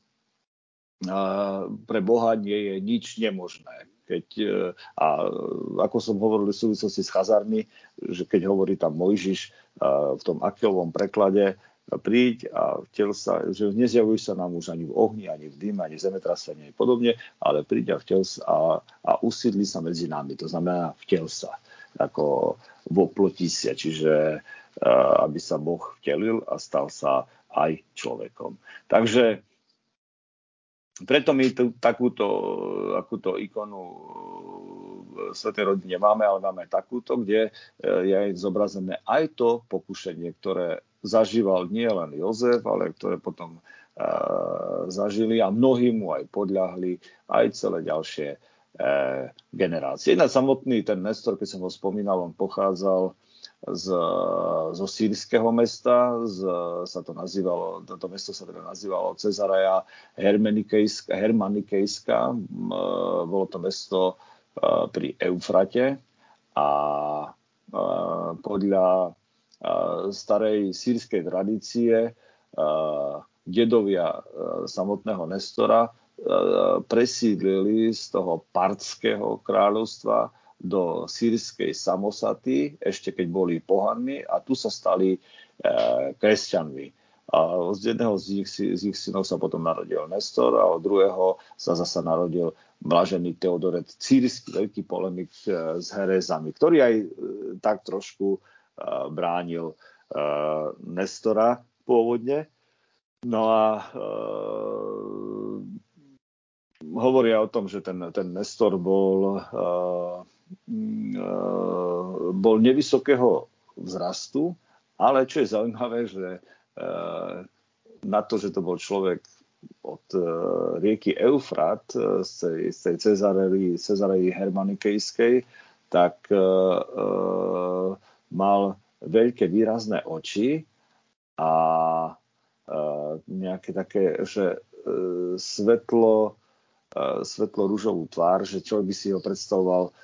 pre Boha nie je nič nemožné. Keď, a ako som hovoril v súvislosti s chazármi, že keď hovorí tam Mojžiš v tom Akilovom preklade, príď a vtel sa, že nezjavuj sa nám už ani v ohni, ani v dym, ani v zemetrasení, ani podobne, ale príď a vtel sa a, a usídli sa medzi nami. To znamená vtel sa, ako voplotí sa, čiže aby sa Boh vtelil a stal sa aj človekom. Takže preto my tu, takúto, takúto ikonu v Svätej rodine máme, ale máme takúto, kde je zobrazené aj to pokušenie, ktoré zažíval nie len Jozef, ale ktoré potom uh, zažili a mnohí mu aj podľahli, aj celé ďalšie uh, generácie. Na samotný ten Nestor, keď som ho spomínal, on pochádzal z, zo sírskeho mesta, z, sa to nazývalo, toto mesto sa teda nazývalo Cezarea Hermanikejska, Hermanikejska, uh, bolo to mesto uh, pri Eufrate a uh, podľa starej sírskej tradície dedovia samotného Nestora presídlili z toho partského kráľovstva do sírskej Samosaty, ešte keď boli pohanmi, a tu sa stali kresťanmi. A z jedného z ich, z ich synov sa potom narodil Nestor a od druhého sa zasa narodil blažený Teodoret Círsky, veľký polemik s herezami, ktorý aj tak trošku bránil uh, Nestora pôvodne. No a uh, hovoria o tom, že ten, ten Nestor bol, uh, uh, bol nevysokého vzrastu, ale čo je zaujímavé, že uh, na to, že to bol človek od uh, rieky Eufrat, uh, z tej, z tej Cezareji, Cezareji Hermanikejskej, tak uh, uh, mal veľké výrazné oči a e, nejaké také, že e, svetlo, e, svetlo ružovú tvár, že človek by si ho predstavoval e,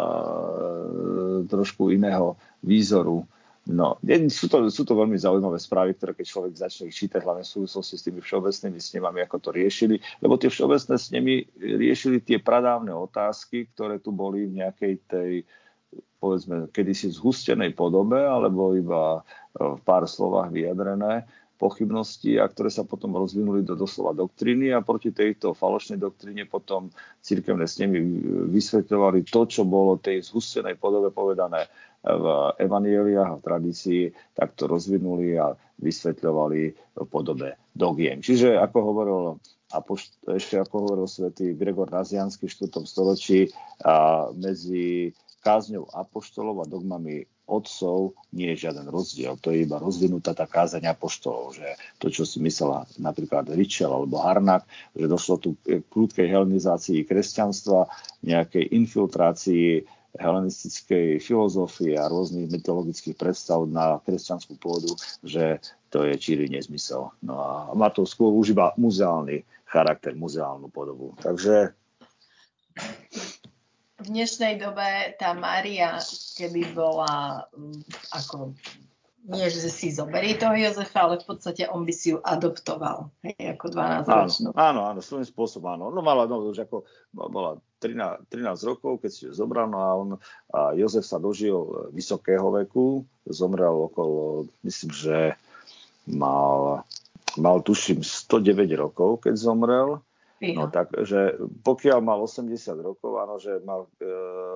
trošku iného výzoru. No, sú to, sú to veľmi zaujímavé správy, ktoré keď človek začne ich čítať, hlavne v súvislosti s tými všeobecnými snemami, ako to riešili, lebo tie všeobecné snemy riešili tie pradávne otázky, ktoré tu boli v nejakej tej povedzme kedysi v zhustenej podobe alebo iba v pár slovách vyjadrené pochybnosti a ktoré sa potom rozvinuli do doslova doktríny a proti tejto falošnej doktríne potom cirkevné snemy vysvetľovali to, čo bolo tej zhustenej podobe povedané v evanjeliách a v tradícii, tak to rozvinuli a vysvetľovali v podobe dogiem. Čiže ako hovoril ešte ako hovoril svätý Gregor Nazianský v štvrtom storočí a medzi kázňou apoštolov a dogmami otcov nie je žiaden rozdiel. To je iba rozvinutá tá kázeň apoštolov, že to, čo si myslela napríklad Ritschl alebo Harnack, že došlo tu k prudkej helenizácii kresťanstva, nejakej infiltrácii helenistickej filozofie a rôznych mytologických predstav na kresťanskú pôdu, že to je čirý nezmysel. No a má to skôr už iba muzeálny charakter, muzeálnu podobu. Takže v dnešnej dobe tá Mária, keby bola ako, nie že si zoberie toho Jozefa, ale v podstate on by si ju adoptoval, hej, ako dvanásťročnú. Áno, áno, svojím spôsobom áno. No mala, no už ako bola trinásť, trinásť rokov, keď si ju zobral, no a on, a Jozef sa dožil vysokého veku, zomrel okolo, myslím, že mal, mal tuším stodeväť rokov, keď zomrel. No tak, že pokiaľ mal osemdesiat rokov, áno, že mal, e,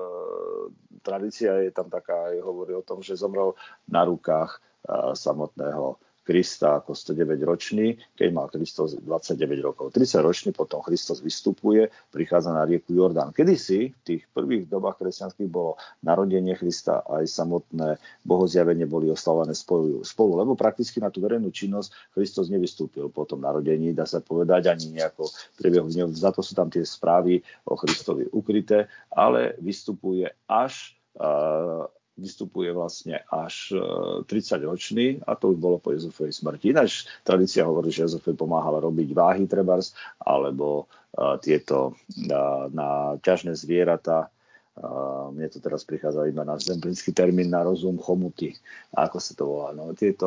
tradícia je tam taká, aj hovorí o tom, že zomrel na rukách e, samotného Krista ako stodeväťročný, keď mal Kristus dvadsaťdeväť rokov. tridsaťročný potom Kristus vystupuje, prichádza na rieku Jordán. Kedysi v tých prvých dobách kresťanských bolo narodenie Krista aj samotné bohozjavenie boli oslavené spolu, spolu, lebo prakticky na tú verejnú činnosť Kristus nevystúpil po tom narodení, dá sa povedať, ani nejako priebehu. Za to sú tam tie správy o Kristovi ukryté, ale vystupuje až uh, vystupuje vlastne až tridsaťročný a to už bolo po Jozefovej smrti. Ináč tradícia hovorí, že Jozef pomáhal robiť váhy trebárs alebo uh, tieto uh, na ťažné zvieratá. Uh, mne to teraz prichádza iba na zemplínsky termín na rozum chomuty. A ako sa to volá? No, tieto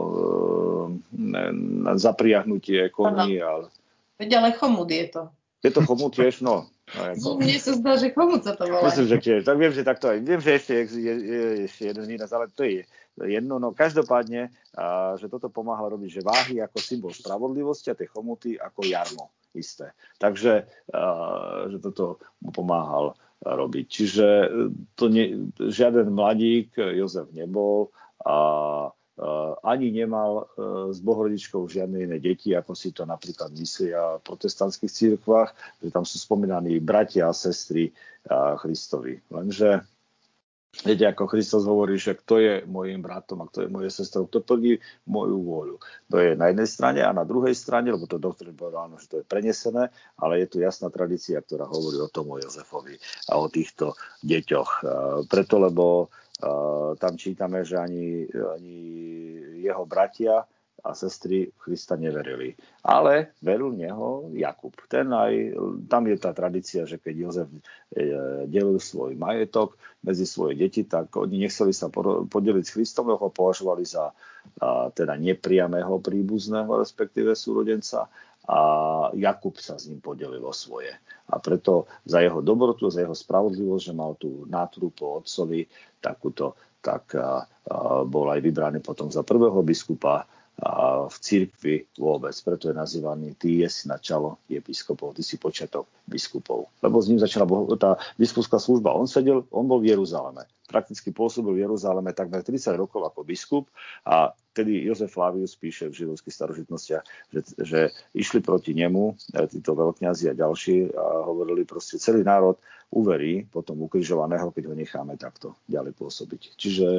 uh, na zapriahnutie koní. Ale... Veď ale chomut je to. Je to chomut tiež, no. No, mne sa zdá, že chomut sa to volá. Myslím, že tiež. Tak viem, že takto aj. Viem, že ešte je, je, je ešte jeden výraz, ale to je jedno. No každopádne, a, že toto pomáha robiť, že váhy ako symbol spravodlivosti a tie chomuty ako jarmo isté. Takže a, že toto mu pomáhal robiť. Čiže to nie, žiaden mladík Jozef nebol a Uh, ani nemal uh, s Bohorodičkou žiadne iné deti, ako si to napríklad myslia v protestantských cirkvách, že tam sú spomínaní bratia a sestry uh, Kristovi. Lenže viete, ako Kristus hovorí, že kto je môjim bratom a kto je mojou sestrou, kto plní moju vôľu. To je na jednej strane a na druhej strane, lebo to doktor povedal, že to je prenesené, ale je tu jasná tradícia, ktorá hovorí o tom o Jozefovi a o týchto deťoch. Uh, preto, lebo Uh, tam čítame, že ani, ani jeho bratia a sestry Krista neverili. Ale veril neho Jakub. Ten aj, tam je tá tradícia, že keď Jozef e, delil svoj majetok medzi svoje deti, tak oni nechceli sa podeliť s Kristom, ho považovali za a, teda nepriamého príbuzného, respektíve súrodenca. A Jakub sa s ním podelil o svoje. A preto za jeho dobrotu, za jeho spravodlivosť, že mal tú náturu po otcovi, takúto, tak a, a, bol aj vybraný potom za prvého biskupa a v cirkvi vôbec. Preto je nazývaný ty si načalo episkopov, ty si počiatok biskupov. Lebo s ním začala tá biskupská služba. On sedel, on bol v Jeruzaleme. Prakticky pôsobil v Jeruzaleme takmer tridsať rokov ako biskup a tedy Jozef Flavius píše v židovských starožitnostiach, že, že išli proti nemu títo veľkňazi a ďalší a hovorili proste, celý národ uverí potom ukrižovaného, keď ho necháme takto ďalej pôsobiť. Čiže e,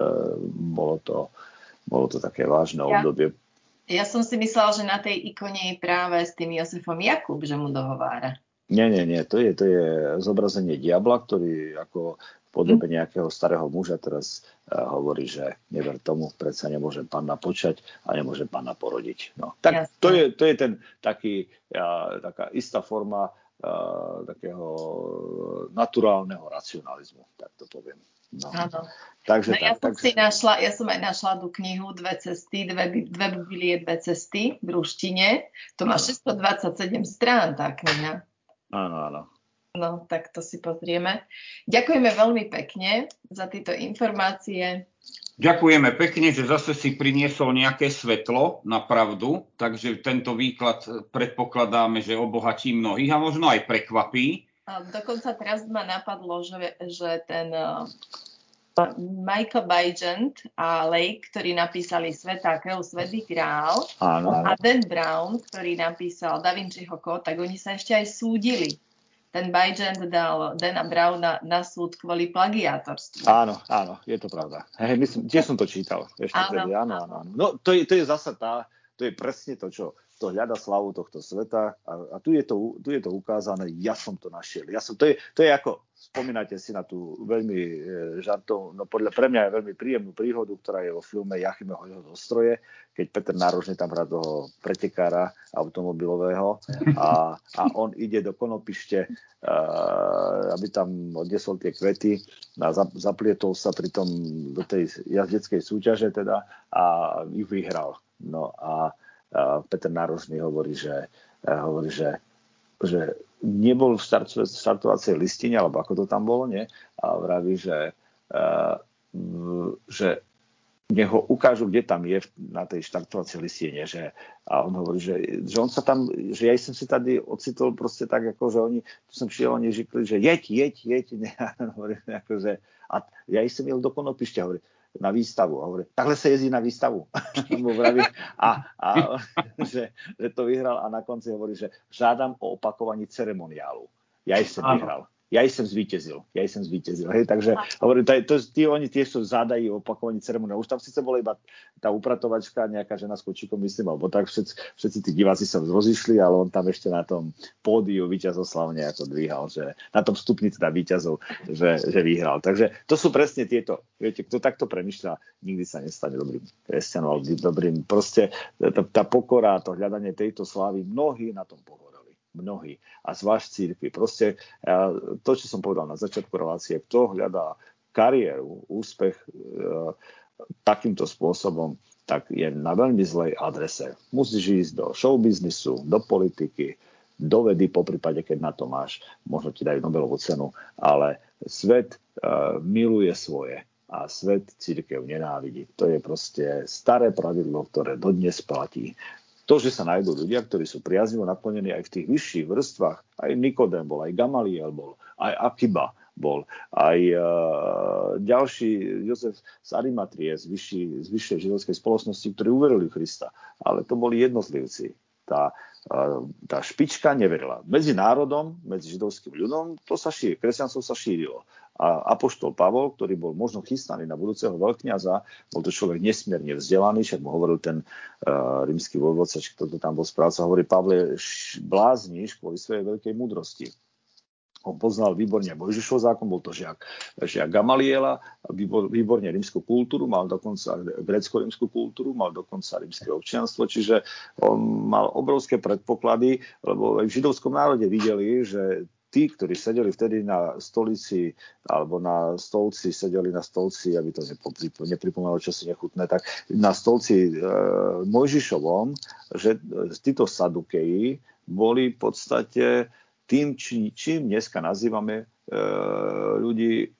bolo to Bolo to také vážne ja, obdobie. Ja som si myslela, že na tej ikone je práve s tým Jozefom Jakub, že mu dohovára. Nie, nie, nie. To je, to je zobrazenie diabla, ktorý ako v podobe nejakého starého muža teraz uh, hovorí, že never tomu, predsa nemôže panna počať a nemôže panna porodiť. No. Tak to je, to je ten taký, uh, taká istá forma uh, takého naturálneho racionalizmu, tak to poviem. No. Áno. Takže no, tak, ja, som tak... si našla, ja som aj našla tú knihu Dve cesty, dve, dve Biblie, dve cesty v ruštine. To má šesťstodvadsaťsedem strán tá kniha. Áno, áno. No, tak to si pozrieme. Ďakujeme veľmi pekne za tieto informácie. Ďakujeme pekne, že zase si priniesol nejaké svetlo na pravdu, takže tento výklad predpokladáme, že obohatí mnohých a možno aj prekvapí. A dokonca teraz ma napadlo, že, že ten uh, Michael Bajent a Lake, ktorí napísali Svätá krv, Svätý grál, Áno. a Dan Brown, ktorý napísal Da Vinciho kód, tak oni sa ešte aj súdili. Ten Bajent dal Dana Browna na súd kvôli plagiátorstvu. Áno, áno, je to pravda. Hej, myslím, tiež som to čítal. Ešte áno, tedy, áno, áno, áno. No, to je, to je zasa tá, to je presne to, čo to hľada slavu tohto sveta a, a tu, je to, tu je to ukázané, ja som to našiel. Ja som, to, je, to je ako, spomínate si na tú veľmi e, žartov, no podľa pre mňa je veľmi príjemnú príhodu, ktorá je vo filme Jachimeho jeho dostroje, keď Peter Nárožný tam hrá toho pretekára automobilového a, a on ide do konopište, uh, aby tam odnesol tie kvety a zaplietol sa pritom do tej jazdeckej súťaže teda a ich vyhral. No a, a Peter Nárožný hovorí, že, hovorí, že, že nebol v štartovacej listine, alebo ako to tam bolo, nie? A vraví, že, uh, že nech ho ukážu, kde tam je na tej štartovacej listine, že a on hovorí, že, že on sa tam, že ja som si tady ocitol proste tak, ako že oni, tu som šiel, oni žikli, že jeď, jeď, jeď, ne, hovorí, ako, že, a ja som jel do konopišťa, hovorí, na výstavu, hovorí, takhle sa jezdí na výstavu. a, a že, že to vyhral a na konci hovorí, že žiadam o opakovaní ceremoniálu. Ja som vyhral. Ja som zvíťazil. Ja som zvíťazil. Hej, takže hovorím, to, to, tí, oni tiež sú zádají o opakovaní ceremonie. Už tam síce bola iba tá upratovačka, nejaká žena s kočíkom, myslím, alebo tak všetci, všetci tí diváci sa rozišli, ale on tam ešte na tom pódiu víťazoslavne ako dvíhal, že na tom stupni teda víťazov, že, že vyhral. Takže to sú presne tieto. Viete, kto takto premýšľa, nikdy sa nestane dobrým kresťanom, ale dobrým. Proste tá, tá pokora, to hľadanie tejto slávy, mnohí na tom pohorali. Mnohí. A zvlášť cirkvi. Proste to, čo som povedal na začiatku relácie, kto hľadá kariéru, úspech e, takýmto spôsobom, tak je na veľmi zlej adrese. Musíš ísť do showbiznisu, do politiky, do vedy, poprípade, keď na to máš, možno ti dajú Nobelovú cenu, ale svet e, miluje svoje a svet cirkev nenávidí. To je proste staré pravidlo, ktoré dodnes platí. To, že sa nájdú ľudia, ktorí sú priaznivo naklonení aj v tých vyšších vrstvách, aj Nikodém bol, aj Gamaliel bol, aj Akiba bol, aj uh, ďalší Jozef z Arimatrie z, vyšší, z vyššej židovskej spoločnosti, ktorí uverili Krista. Ale to boli jednotlivci. Tá, uh, tá špička neverila. Medzi národom, medzi židovským ľudom, to sa šíri, kresťanstvo sa šírilo. A apoštol Pavol, ktorý bol možno chystaný na budúceho veľkňaza, bol to človek nesmierne vzdelaný, však mu hovoril ten uh, rímsky vojvodca, či kto to tam bol správca, hovorí, Pavle, blázniš kvôli svojej veľkej múdrosti. On poznal výborne Mojžišov zákon, bol to žiak, žiak Gamaliela, výborne rímsku kultúru, mal dokonca grécko-rímsku kultúru, mal dokonca rímske občianstvo, čiže on mal obrovské predpoklady, lebo aj v židovskom národe videli, že tí, ktorí sedeli vtedy na stolici alebo na stolci, sedeli na stolci, aby to nepripomínalo čosi nechutné, tak na stolci e, Mojžišovom, že títo sadukeji boli v podstate tým, či, čím dneska nazývame e, ľudí e,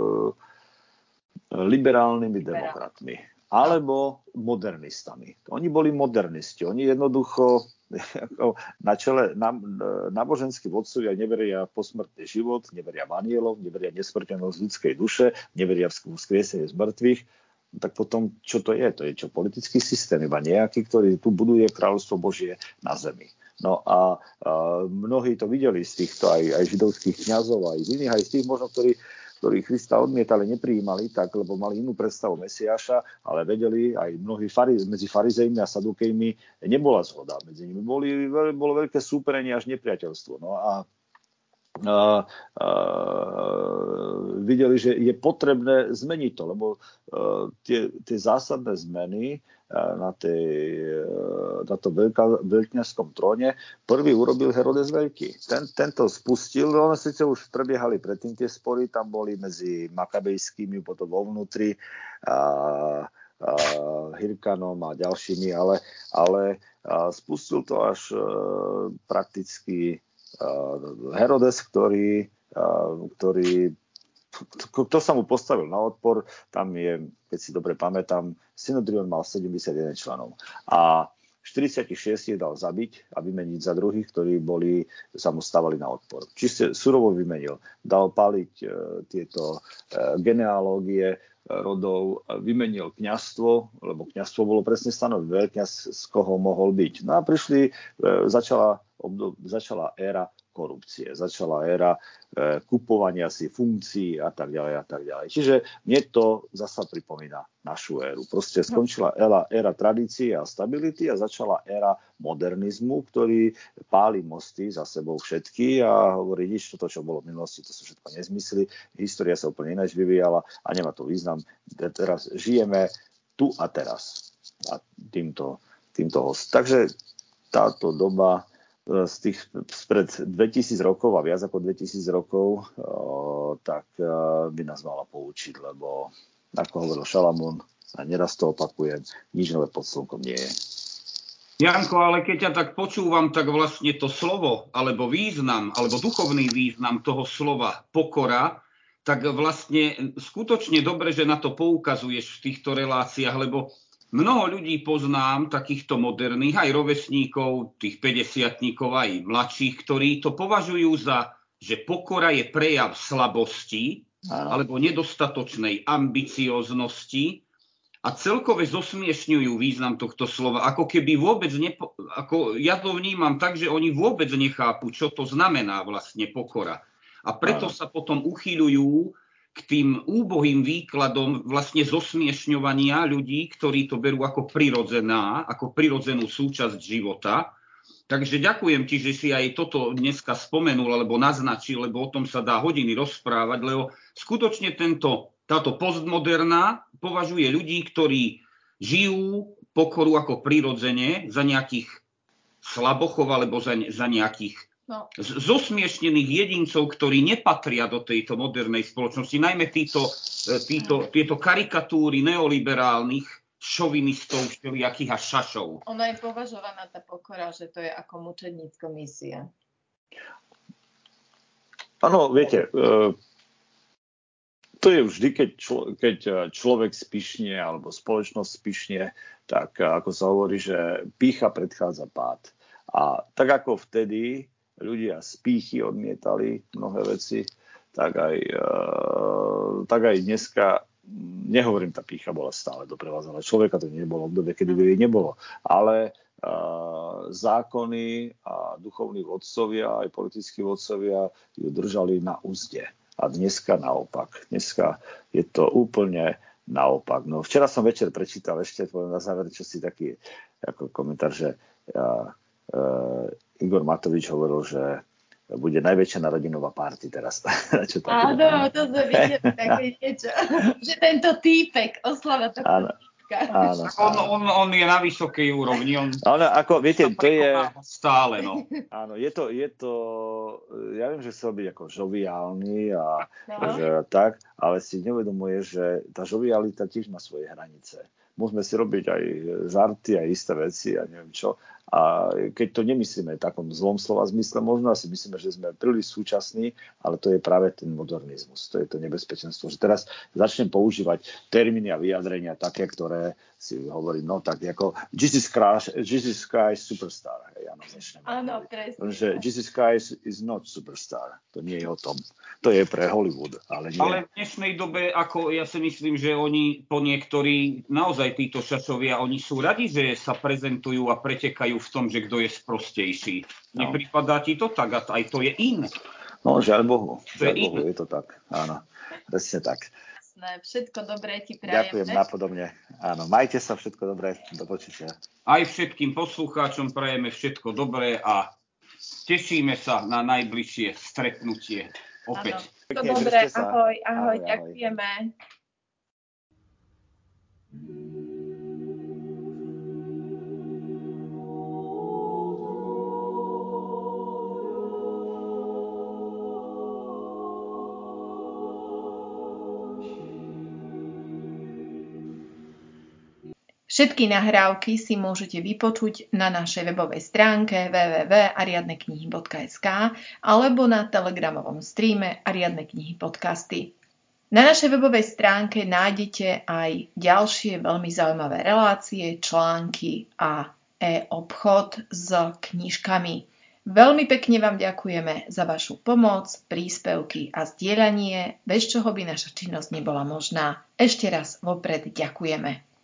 liberálnymi demokratmi alebo modernistami. Oni boli modernisti. Oni jednoducho na čele náboženskí vodcovia neveria v posmrtný život, neveria v anielov, neveria v nesmrteľnosť ľudskej duše, neveria v vzkriesenie z mŕtvych. Tak potom, čo to je? To je čo? Politický systém, iba nejaký, ktorý tu buduje kráľovstvo Božie na zemi. No a, a mnohí to videli z týchto aj, aj židovských kňazov, aj z iných, aj z tých možno, ktorí ktorí Krista odmietali, neprijímali tak, lebo mali inú predstavu Mesiáša, ale vedeli, aj mnohí fariz, medzi farizejmi a sadukejmi nebola zhoda. Medzi nimi boli, bolo veľké súperenie až nepriateľstvo. No a A, a, videli, že je potrebné zmeniť to, lebo a, tie, tie zásadné zmeny na, tej, na tom veľkňazskom tróne prvý urobil Herodes Veľký. Ten, tento spustil, ono síce už prebiehali predtým tie spory, tam boli medzi makabejskými, potom vo vnútri a, a Hirkanom a ďalšími, ale, ale spustil to až prakticky Herodes, ktorý, ktorý kto sa mu postavil na odpor, tam je, keď si dobre pamätám, Synedrion mal sedemdesiatjeden členov a štyridsaťšesť dal zabiť a vymeniť za druhých, ktorí boli, sa mu stavali na odpor. Čiže surovo vymenil. Dal paliť e, tieto e, genealógie rodov, vymenil kňazstvo, lebo kňazstvo bolo presne stanovené, veľkňaz z koho mohol byť. No a prišli, e, začala, obdob, začala éra korupcie, začala éra e, kupovania si funkcií a tak ďalej a tak ďalej. Čiže mne to zasa pripomína našu éru. Proste skončila éra, éra tradície a stability a začala éra modernizmu, ktorý páli mosty za sebou všetky a hovorí, nič toto, čo bolo v minulosti, to sú všetko nezmysly. História sa úplne ináč vyvíjala a nemá to význam. Teraz žijeme tu a teraz. A týmto, týmto host. Takže táto doba z tých spred dvetisíc rokov a viac ako dvetisíc rokov, tak by nás mala poučiť, lebo ako hovoril Šalamún, a neraz to opakujem, nič nové pod slnkom nie je. Janko, ale keď ťa tak počúvam, tak vlastne to slovo, alebo význam, alebo duchovný význam toho slova pokora, tak vlastne skutočne dobre, že na to poukazuješ v týchto reláciách, lebo mnoho ľudí poznám, takýchto moderných, aj rovesníkov, tých päťdesiatnikov, aj mladších, ktorí to považujú za, že pokora je prejav slabosti alebo nedostatočnej ambicioznosti a celkové zosmiešňujú význam tohto slova. Ako keby vôbec, nepo, ako ja to vnímam tak, že oni vôbec nechápu, čo to znamená vlastne pokora. A preto sa potom uchyľujú k tým úbohým výkladom vlastne zosmiešňovania ľudí, ktorí to berú ako prirodzená, ako prirodzenú súčasť života. Takže ďakujem ti, že si aj toto dneska spomenul alebo naznačil, lebo o tom sa dá hodiny rozprávať, lebo skutočne tento, táto postmoderná považuje ľudí, ktorí žijú pokoru ako prirodzene za nejakých slabochov alebo za, za nejakých No. zosmiešnených jedincov, ktorí nepatria do tejto modernej spoločnosti, najmä títo, títo, tieto karikatúry neoliberálnych šovinistov, všelijakých a šašov. Ona je považovaná tá pokora, že to je ako mučednícka misia. Áno, viete, to je vždy, keď, člo, keď človek spišnie alebo spoločnosť spišnie, tak ako sa hovorí, že pýcha predchádza pád. A tak ako vtedy ľudia z pýchy odmietali mnohé veci, tak aj, tak aj dneska, nehovorím, tá pýcha bola stále doprevádzaná človeka, to nebolo obdobie, kedy by jej nebolo, ale zákony a duchovní vodcovia, aj politickí vodcovia ju držali na úzde. A dneska naopak. Dneska je to úplne naopak. No, včera som večer prečítal ešte, poviem na záver, čo si taký ako komentár, že ja, Uh, Igor Matovič hovoril, že bude najväčšia narodinová party teraz. Čo áno, to sme videli také niečo. Že tento týpek oslava takto. Áno, áno, on, on, on je na vysokej úrovni. On áno, ako, viete, to je stále, no. Áno, je to, je to, ja viem, že chcel byť ako žoviálny a no. že, tak, ale si neuvedomuje, že tá žovialita tiež má svoje hranice. Môžeme si robiť aj žarty, aj isté veci a neviem čo. A keď to nemyslíme v takom zlom slova zmysle, možno asi myslíme, že sme príliš súčasní, ale to je práve ten modernizmus. To je to nebezpečenstvo, že teraz začnem používať termíny a vyjadrenia také, ktoré si hovorím, no tak ako Jesus Christ, Jesus Christ superstar. Hej, áno, áno, presne. Že Jesus Christ is not superstar. To nie je o tom. To je pre Hollywood, ale nie. Ale v dnešnej dobe, ako ja si myslím, že oni po niektorí, naozaj títo šašovia, oni sú radi, že sa prezentujú a pretekajú v tom, že kto je sprostejší. No. Nepripadá ti to tak? A aj to je in. No, žiaľ Bohu. Žiaľ je Bohu, in. Je to tak. Áno, presne tak. Všetko dobré ti prajem. Ďakujem, napodobne. Áno, majte sa, všetko dobré. Do počutia. Aj všetkým poslucháčom prajeme všetko dobré a tešíme sa na najbližšie stretnutie opäť. Áno, všetko dobré. Ahoj, ahoj, ahoj, ďakujeme. Všetky nahrávky si môžete vypočuť na našej webovej stránke w w w bodka ariadne knihy bodka es ka alebo na telegramovom streame Ariadne knihy podcasty. Na našej webovej stránke nájdete aj ďalšie veľmi zaujímavé relácie, články a e-obchod s knižkami. Veľmi pekne vám ďakujeme za vašu pomoc, príspevky a zdieľanie, bez čoho by naša činnosť nebola možná. Ešte raz vopred ďakujeme.